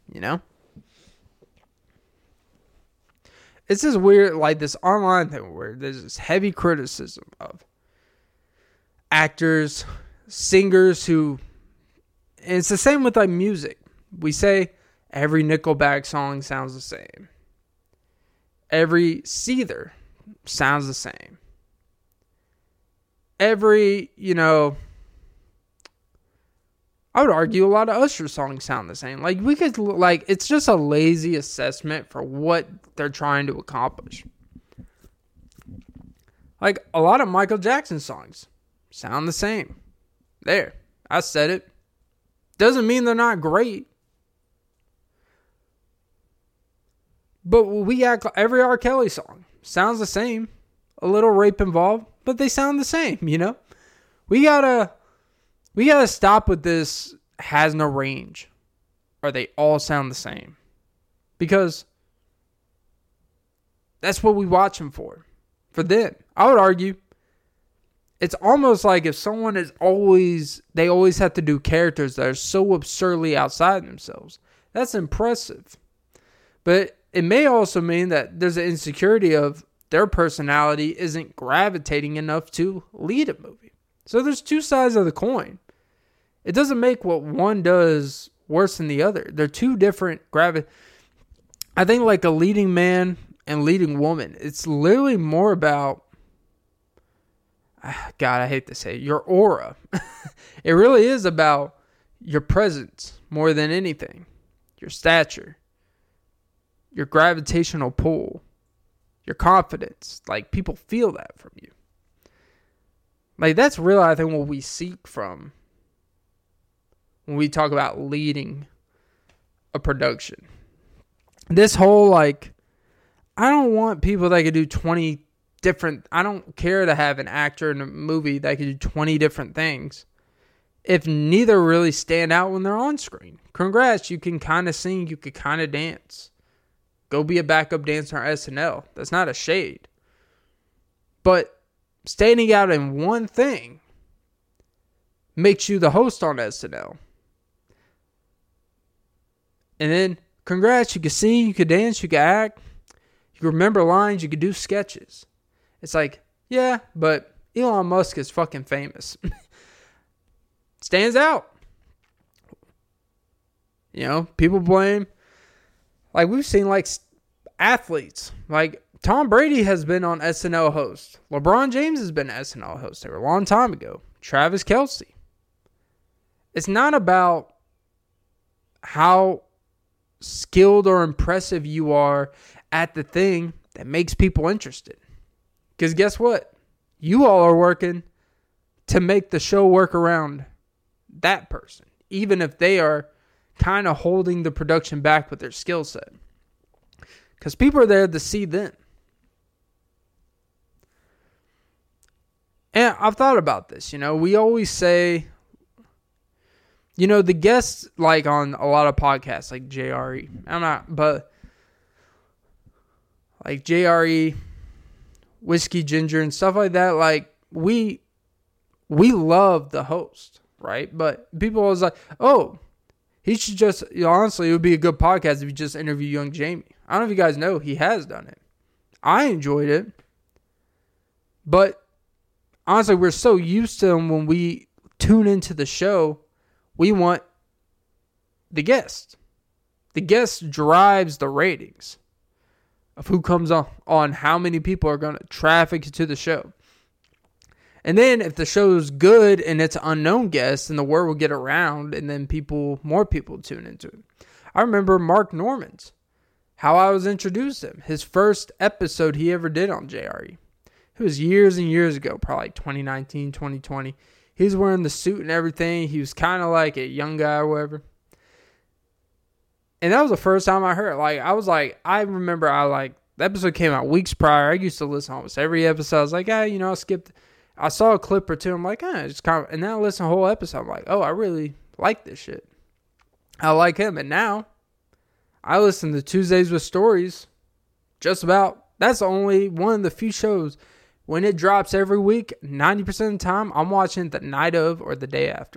It's this weird, like, this online thing where there's this heavy criticism of actors, singers who, and it's the same with, like, music. We say every Nickelback song sounds the same. Every Seether sounds the same. Every, I would argue a lot of Usher songs sound the same. Like, it's just a lazy assessment for what they're trying to accomplish. Like, a lot of Michael Jackson songs sound the same. There, I said it. Doesn't mean they're not great. But we act like every R. Kelly song sounds the same. A little rape involved, but they sound the same, We gotta stop with this has no range, or they all sound the same. Because That's what we watch them for them. I would argue it's almost like if someone they always have to do characters that are so absurdly outside themselves. That's impressive. But it may also mean that there's an insecurity of their personality isn't gravitating enough to lead a movie. So there's two sides of the coin. It doesn't make what one does worse than the other. They're two different I think like a leading man and leading woman, it's literally more about, God, I hate to say it, your aura. It really is about your presence more than anything. Your stature. Your gravitational pull. Your confidence. Like, people feel that from you. Like, that's really, I think, what we seek from when we talk about leading a production. This whole, like, I don't want people that could do 20 different, I don't care to have an actor in a movie that could do 20 different things if neither really stand out when they're on screen. Congrats, you can kind of sing, you can kind of dance. Go be a backup dancer on SNL. That's not a shade. But standing out in one thing makes you the host on SNL. And then, congrats, you can sing, you can dance, you can act, you can remember lines, you can do sketches. It's like, yeah, but Elon Musk is fucking famous. Stands out. You know, people blame. Like, we've seen, like, athletes. Like, Tom Brady has been on SNL host. LeBron James has been SNL host. They were a long time ago. Travis Kelce. It's not about how skilled or impressive you are at the thing that makes people interested. Because guess what? You all are working to make the show work around that person. Even if they are kind of holding the production back with their skill set. Because people are there to see them. And I've thought about this. You know, we always say, you know, the guests, like on a lot of podcasts, like JRE. But like JRE, Whiskey Ginger, and stuff like that. Like, we love the host, right? But people always like, oh, he should just, you know, honestly, it would be a good podcast if you just interview Young Jamie. I don't know if you guys know, he has done it. I enjoyed it. But honestly, we're so used to him when we tune into the show, we want the guest. The guest drives the ratings of who comes on more many people are going to traffic to the show. And then if the show is good and it's an unknown guest, then the word will get around and then more people tune into it. I remember Mark Norman's, how I was introduced to him. His first episode he ever did on JRE. It was years and years ago, probably like 2019, 2020. He was wearing the suit and everything. He was kind of like a young guy or whatever. And that was the first time I heard it. I remember the episode came out weeks prior. I used to listen to almost every episode. I was like, you know, I saw a clip or two. I'm like, just kind of, and then I listened to the whole episode. I'm like, oh, I really like this shit. I like him. And now I listen to Tuesdays with Stories just about. That's only one of the few shows. When it drops every week, 90% of the time, I'm watching it the night of or the day after.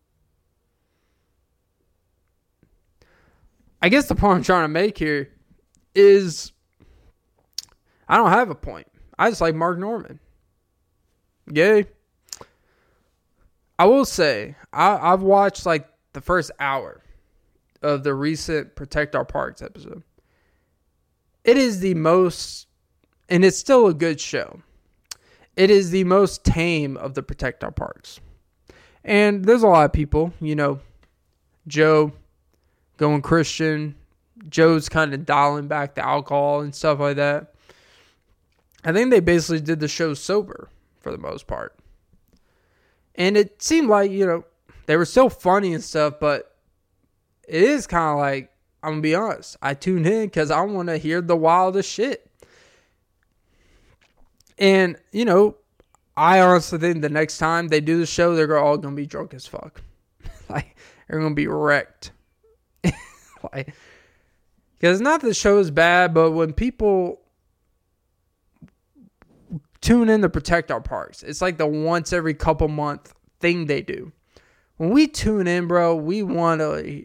I guess the point I'm trying to make here is I don't have a point. I just like Mark Norman. Yay. I will say, I've watched like the first hour of the recent Protect Our Parks episode. It is the most, and it's still a good show. It is the most tame of the Protect Our Parks. And there's a lot of people, you know, Joe going Christian. Joe's kind of dialing back the alcohol and stuff like that. I think they basically did the show sober for the most part. And it seemed like, you know, they were still funny and stuff, but it is kind of like, I'm going to be honest, I tuned in because I want to hear the wildest shit. And, you know, I honestly think the next time they do the show, they're all going to be drunk as fuck. Like, they're going to be wrecked. Like, because not that the show is bad, but when people tune in to protect our parks. It's like the once every couple month thing they do. When we tune in, bro, we want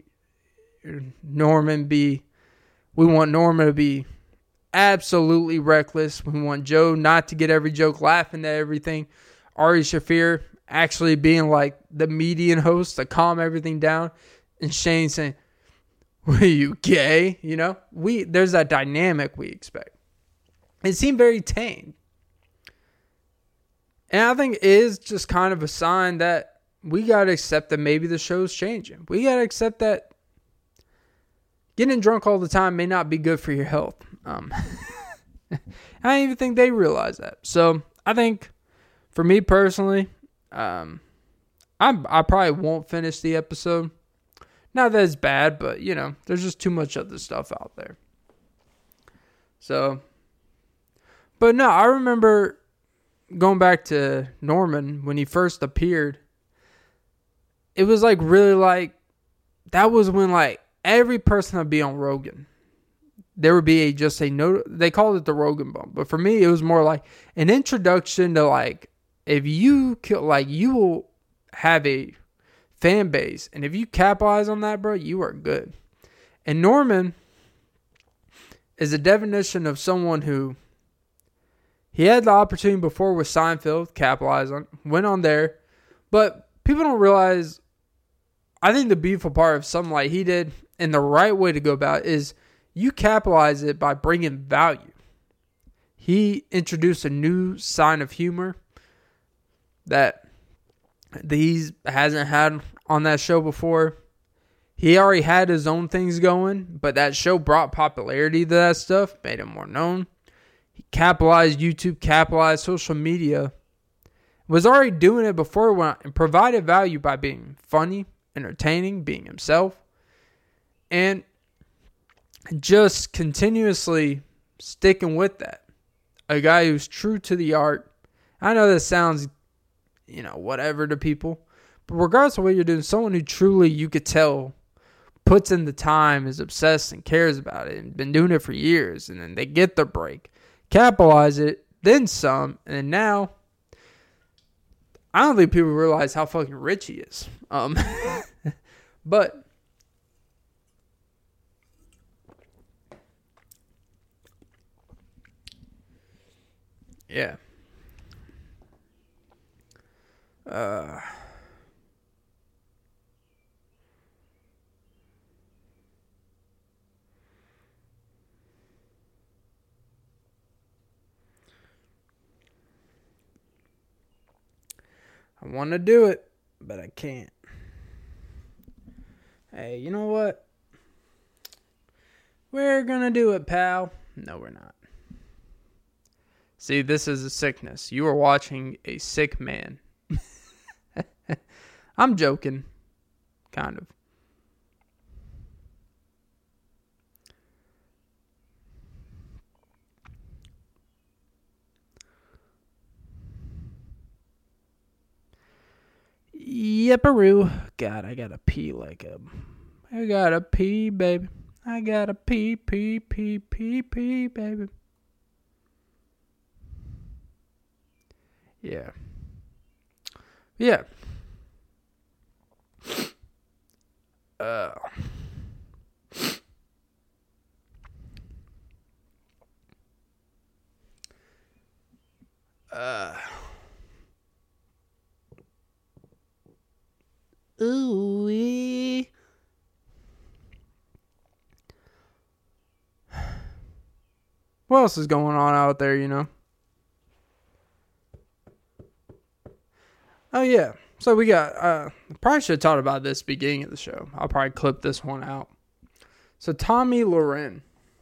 Norman to be absolutely reckless. We want Joe not to get every joke, laughing at everything. Ari Shaffir actually being like the median host to calm everything down. And Shane saying, "Were you gay?" You know, there's that dynamic we expect. It seemed very tame. And I think it is just kind of a sign that we got to accept that maybe the show's changing. We got to accept that getting drunk all the time may not be good for your health. I don't even think they realize that. So I think for me personally, I probably won't finish the episode. Not that it's bad, but you know, there's just too much other stuff out there. So, but no, I remember going back to Norman when he first appeared. It was like really like, that was when like every person would be on Rogan. There would be they called it the Rogan bump. But for me, it was more like an introduction to like, if you you will have a fan base. And if you capitalize on that, bro, you are good. And Norman is a definition of someone who, he had the opportunity before with Seinfeld, capitalized on, went on there. But people don't realize, I think the beautiful part of something like he did, and the right way to go about it, is you capitalize it by bringing value. He introduced a new sign of humor that he hasn't had on that show before. He already had his own things going, but that show brought popularity to that stuff, made him more known. He capitalized YouTube, capitalized social media. Was already doing it before and provided value by being funny, entertaining, being himself. And just continuously sticking with that. A guy who's true to the art. I know this sounds, whatever to people. But regardless of what you're doing, someone who truly, you could tell, puts in the time, is obsessed and cares about it, and been doing it for years. And then they get the break, capitalize it, then some. And then now, I don't think people realize how fucking rich he is. But yeah. I want to do it, but I can't. Hey, you know what? We're gonna do it, pal. No, we're not. See, this is a sickness. You are watching a sick man. I'm joking. Kind of. Yepperoo. God, I gotta pee I gotta pee, baby. I gotta pee, baby. Yeah. Yeah. Ooh-wee. What else is going on out there, Oh, yeah. So we got, probably should have talked about this beginning of the show. I'll probably clip this one out. So Tomi Lahren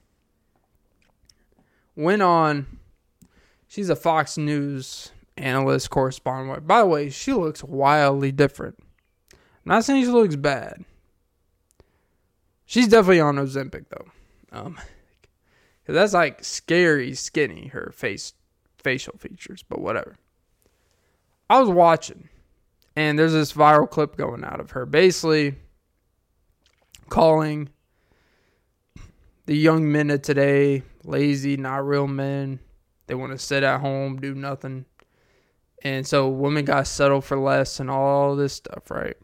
went on, she's a Fox News analyst, correspondent. By the way, she looks wildly different. I'm not saying she looks bad. She's definitely on Ozempic, though. Because that's like scary skinny, her facial features, but whatever. I was watching, and there's this viral clip going out of her basically calling the young men of today lazy, not real men. They want to sit at home, do nothing. And so women got to settle for less and all this stuff, right?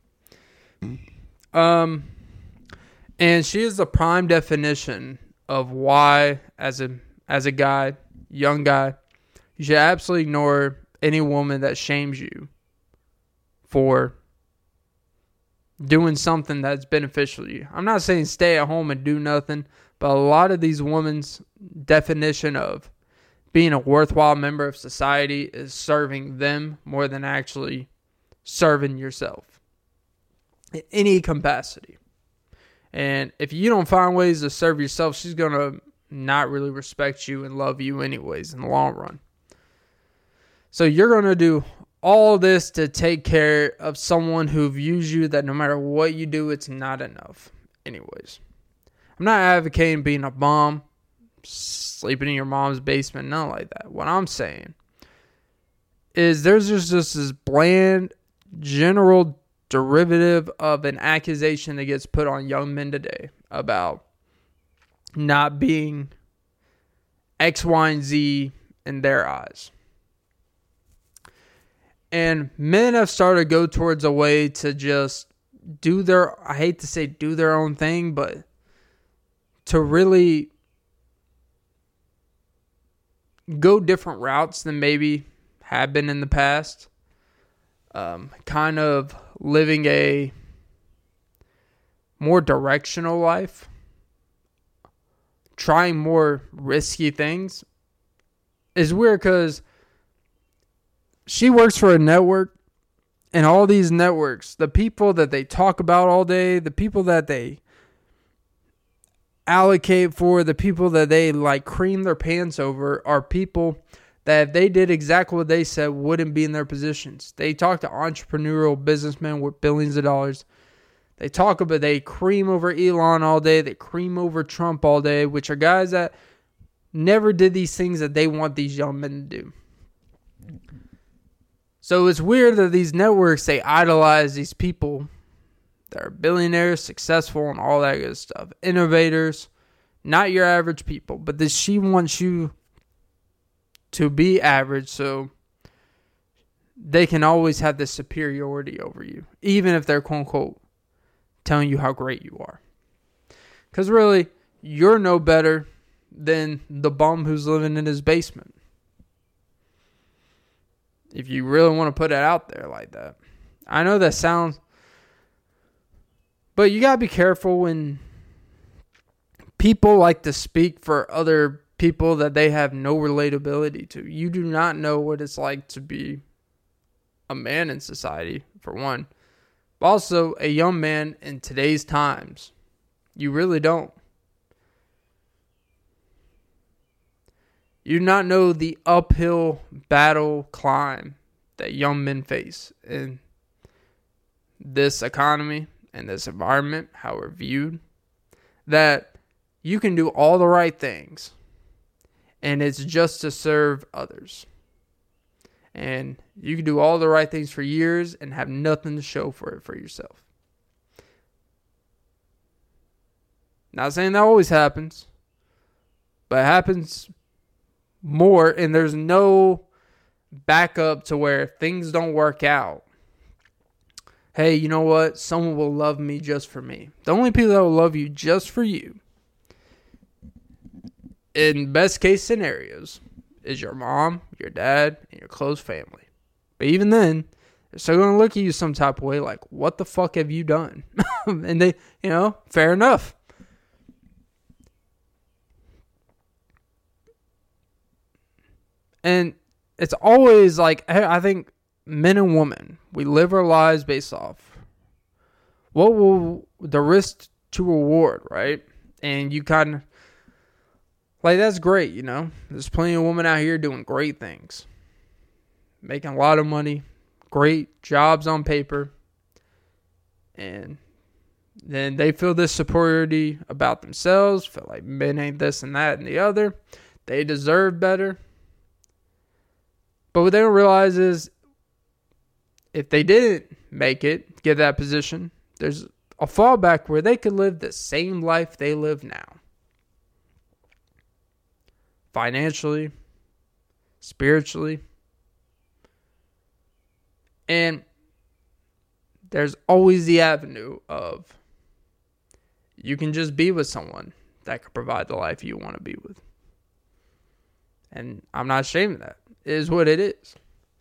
And she is the prime definition of why, as a guy, young guy, you should absolutely ignore any woman that shames you for doing something that's beneficial to you. I'm not saying stay at home and do nothing, but a lot of these women's definition of being a worthwhile member of society is serving them more than actually serving yourself in any capacity. And if you don't find ways to serve yourself, she's going to not really respect you and love you anyways in the long run. So you're going to do all this to take care of someone who views you that no matter what you do, it's not enough. Anyways, I'm not advocating being a bum, sleeping in your mom's basement, nothing like that. What I'm saying is there's just this bland, general derivative of an accusation that gets put on young men today about not being X, Y, and Z in their eyes. And men have started to go towards a way to just do I hate to say do their own thing, but to really go different routes than maybe have been in the past. Kind of living a more directional life. Trying more risky things. Is weird because she works for a network, and all these networks, the people that they talk about all day, the people that they allocate for, the people that they like cream their pants over are people that if they did exactly what they said wouldn't be in their positions. They talk to entrepreneurial businessmen with billions of dollars. They cream over Elon all day. They cream over Trump all day, which are guys that never did these things that they want these young men to do. So it's weird that these networks, they idolize these people that are billionaires, successful, and all that good stuff. Innovators, not your average people. But she wants you to be average so they can always have this superiority over you. Even if they're quote-unquote telling you how great you are. Because really, you're no better than the bum who's living in his basement. If you really want to put it out there like that. I know that sounds... But you got to be careful when people like to speak for other people that they have no relatability to. You do not know what it's like to be a man in society, for one. But also, a young man in today's times. You really don't. You do not know the uphill battle climb that young men face in this economy and this environment, how we're viewed. That you can do all the right things, and it's just to serve others. And you can do all the right things for years and have nothing to show for it for yourself. Not saying that always happens, but it happens more, and there's no backup to where if things don't work out, hey, you know what? Someone will love me just for me. The only people that will love you just for you, in best case scenarios, is your mom, your dad, and your close family. But even then, they're still going to look at you some type of way like, what the fuck have you done? And they, fair enough. And it's always like, I think men and women, we live our lives based off what will the risk to reward, right? And you kind of, like, that's great, There's plenty of women out here doing great things. Making a lot of money. Great jobs on paper. And then they feel this superiority about themselves. Feel like men ain't this and that and the other. They deserve better. But what they don't realize is if they didn't get that position, there's a fallback where they could live the same life they live now. Financially, spiritually. And there's always the avenue of you can just be with someone that could provide the life you want to be with. And I'm not ashamed of that. It is what it is.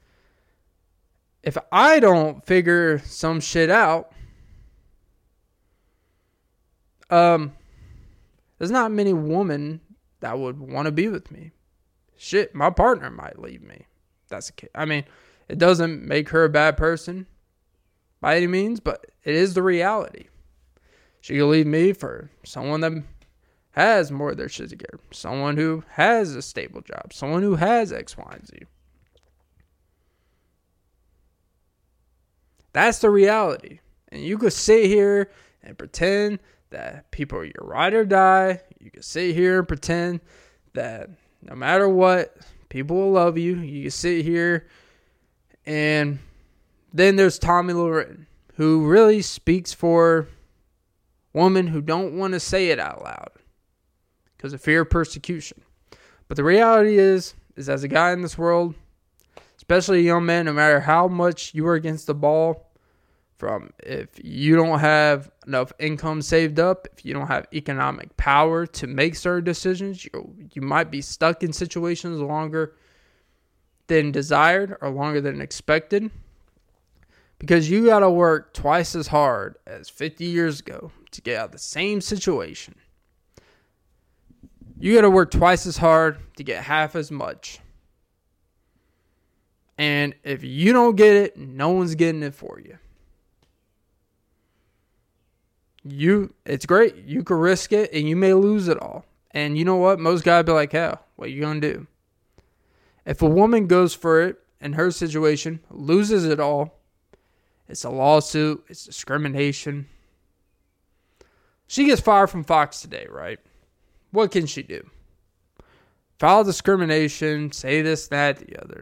If I don't figure some shit out, there's not many women that would want to be with me. Shit, my partner might leave me. That's the case. I mean, it doesn't make her a bad person by any means, but it is the reality. She could leave me for someone that has more of their shit together. Someone who has a stable job. Someone who has X, Y, and Z. That's the reality. And you could sit here and pretend that people are your ride or die. You could sit here and pretend that no matter what, people will love you. You can sit here and then there's Tomi Lahren, who really speaks for women who don't want to say it out loud because of fear of persecution. But the reality is as a guy in this world, especially a young man, no matter how much you are against the ball, from if you don't have enough income saved up, if you don't have economic power to make certain decisions, you might be stuck in situations longer than desired or longer than expected. Because you got to work twice as hard as 50 years ago to get out of the same situation. You got to work twice as hard to get half as much. And if you don't get it, no one's getting it for you. It's great. You could risk it and you may lose it all. And you know what? Most guys be like, hell, what are you going to do? If a woman goes for it in her situation, loses it all, it's a lawsuit, it's discrimination. She gets fired from Fox today, right? What can she do? File discrimination, say this, that, the other.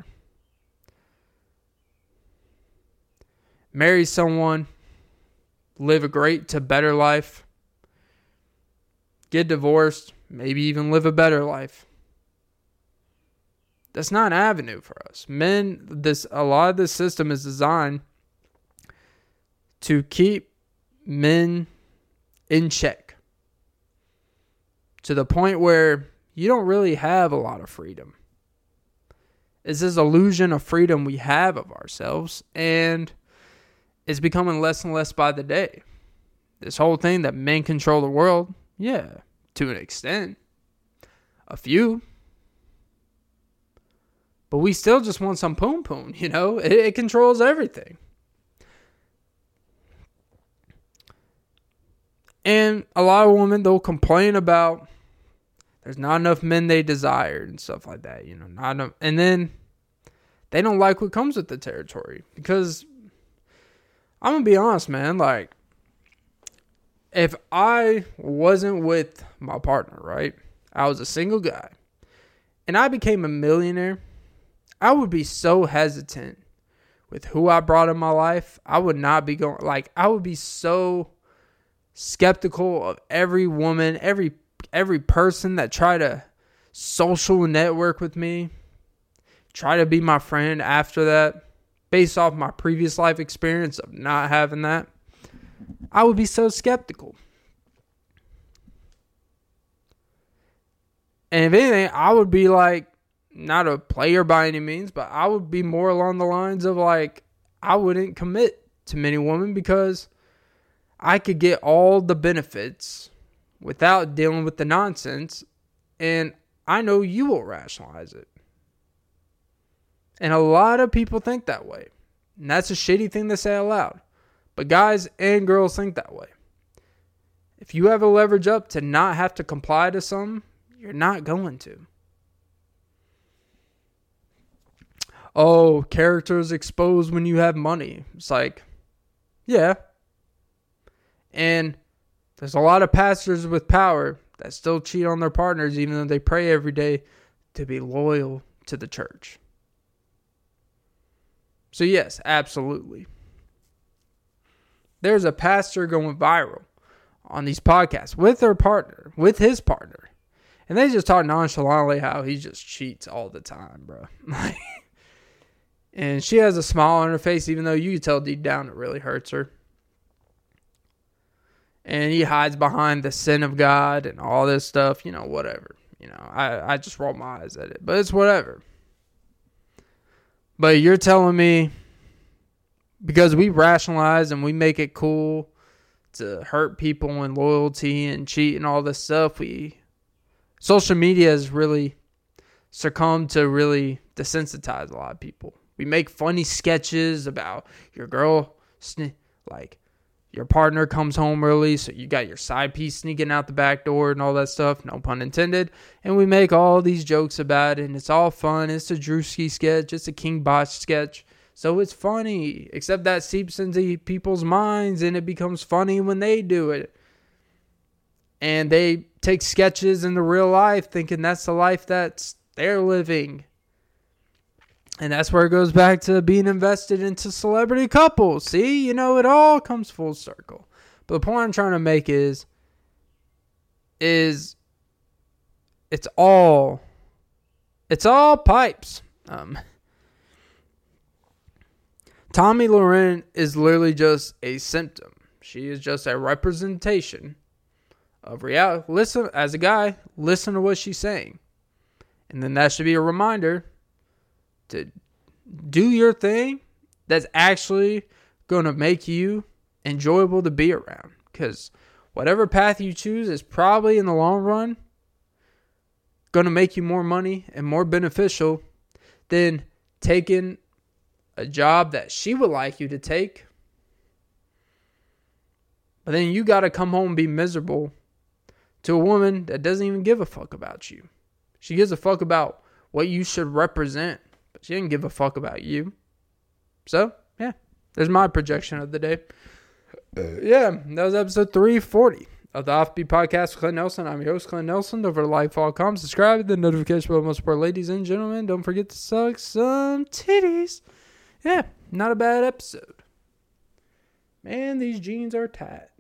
Marry someone, live a great to better life, get divorced, maybe even live a better life. That's not an avenue for us. Men, a lot of this system is designed to keep men in check to the point where you don't really have a lot of freedom. It's this illusion of freedom we have of ourselves, and it's becoming less and less by the day. This whole thing that men control the world, yeah, to an extent. A few. But we still just want some poon poon, you know? It controls everything. And a lot of women, they'll complain about there's not enough men they desire and stuff like that, you know. Not enough, and then they don't like what comes with the territory. Because I'm going to be honest, man, like, if I wasn't with my partner, right? I was a single guy. And I became a millionaire. I would be so hesitant with who I brought in my life. I would not be going, like, I would be so skeptical of every woman, every person that tried to social network with me, try to be my friend after that, based off my previous life experience of not having that. I would be so skeptical. And if anything, I would be like, not a player by any means, but I would be more along the lines of like, I wouldn't commit to many women because I could get all the benefits without dealing with the nonsense, and I know you will rationalize it. And a lot of people think that way. And that's a shitty thing to say out loud. But guys and girls think that way. If you have a leverage up to not have to comply to something, you're not going to. Oh, characters exposed when you have money. It's like, yeah. And there's a lot of pastors with power that still cheat on their partners even though they pray every day to be loyal to the church. So yes, absolutely. There's a pastor going viral on these podcasts with her partner, with his partner. And they just talk nonchalantly how he just cheats all the time, bro. And she has a smile on her face, even though you can tell deep down it really hurts her. And he hides behind the sin of God and all this stuff, whatever. I just roll my eyes at it, but it's whatever. But you're telling me, because we rationalize and we make it cool to hurt people and loyalty and cheat and all this stuff, social media has really succumbed to really desensitize a lot of people. We make funny sketches about your girl, your partner comes home early, so you got your side piece sneaking out the back door and all that stuff, no pun intended. And we make all these jokes about it, and it's all fun. It's a Drewski sketch. It's a King Botch sketch. So it's funny, except that seeps into people's minds, and it becomes funny when they do it. And they take sketches into real life, thinking that's the life that they're living. And that's where it goes back to being invested into celebrity couples. See, it all comes full circle. But the point I'm trying to make is it's all pipes. Tomi Lahren is literally just a symptom. She is just a representation of reality. Listen, as a guy, listen to what she's saying. And then that should be a reminder to do your thing that's actually going to make you enjoyable to be around. Because whatever path you choose is probably in the long run going to make you more money and more beneficial than taking a job that she would like you to take. But then you got to come home and be miserable to a woman that doesn't even give a fuck about you. She gives a fuck about what you should represent. She didn't give a fuck about you. So, yeah. There's my projection of the day. That was episode 340 of the Offbeat Podcast with Clint Nelson. I'm your host, Clint Nelson. Don't forget to like.com, subscribe, hit the notification bell. Most support, ladies and gentlemen. Don't forget to suck some titties. Yeah, not a bad episode. Man, these jeans are tight.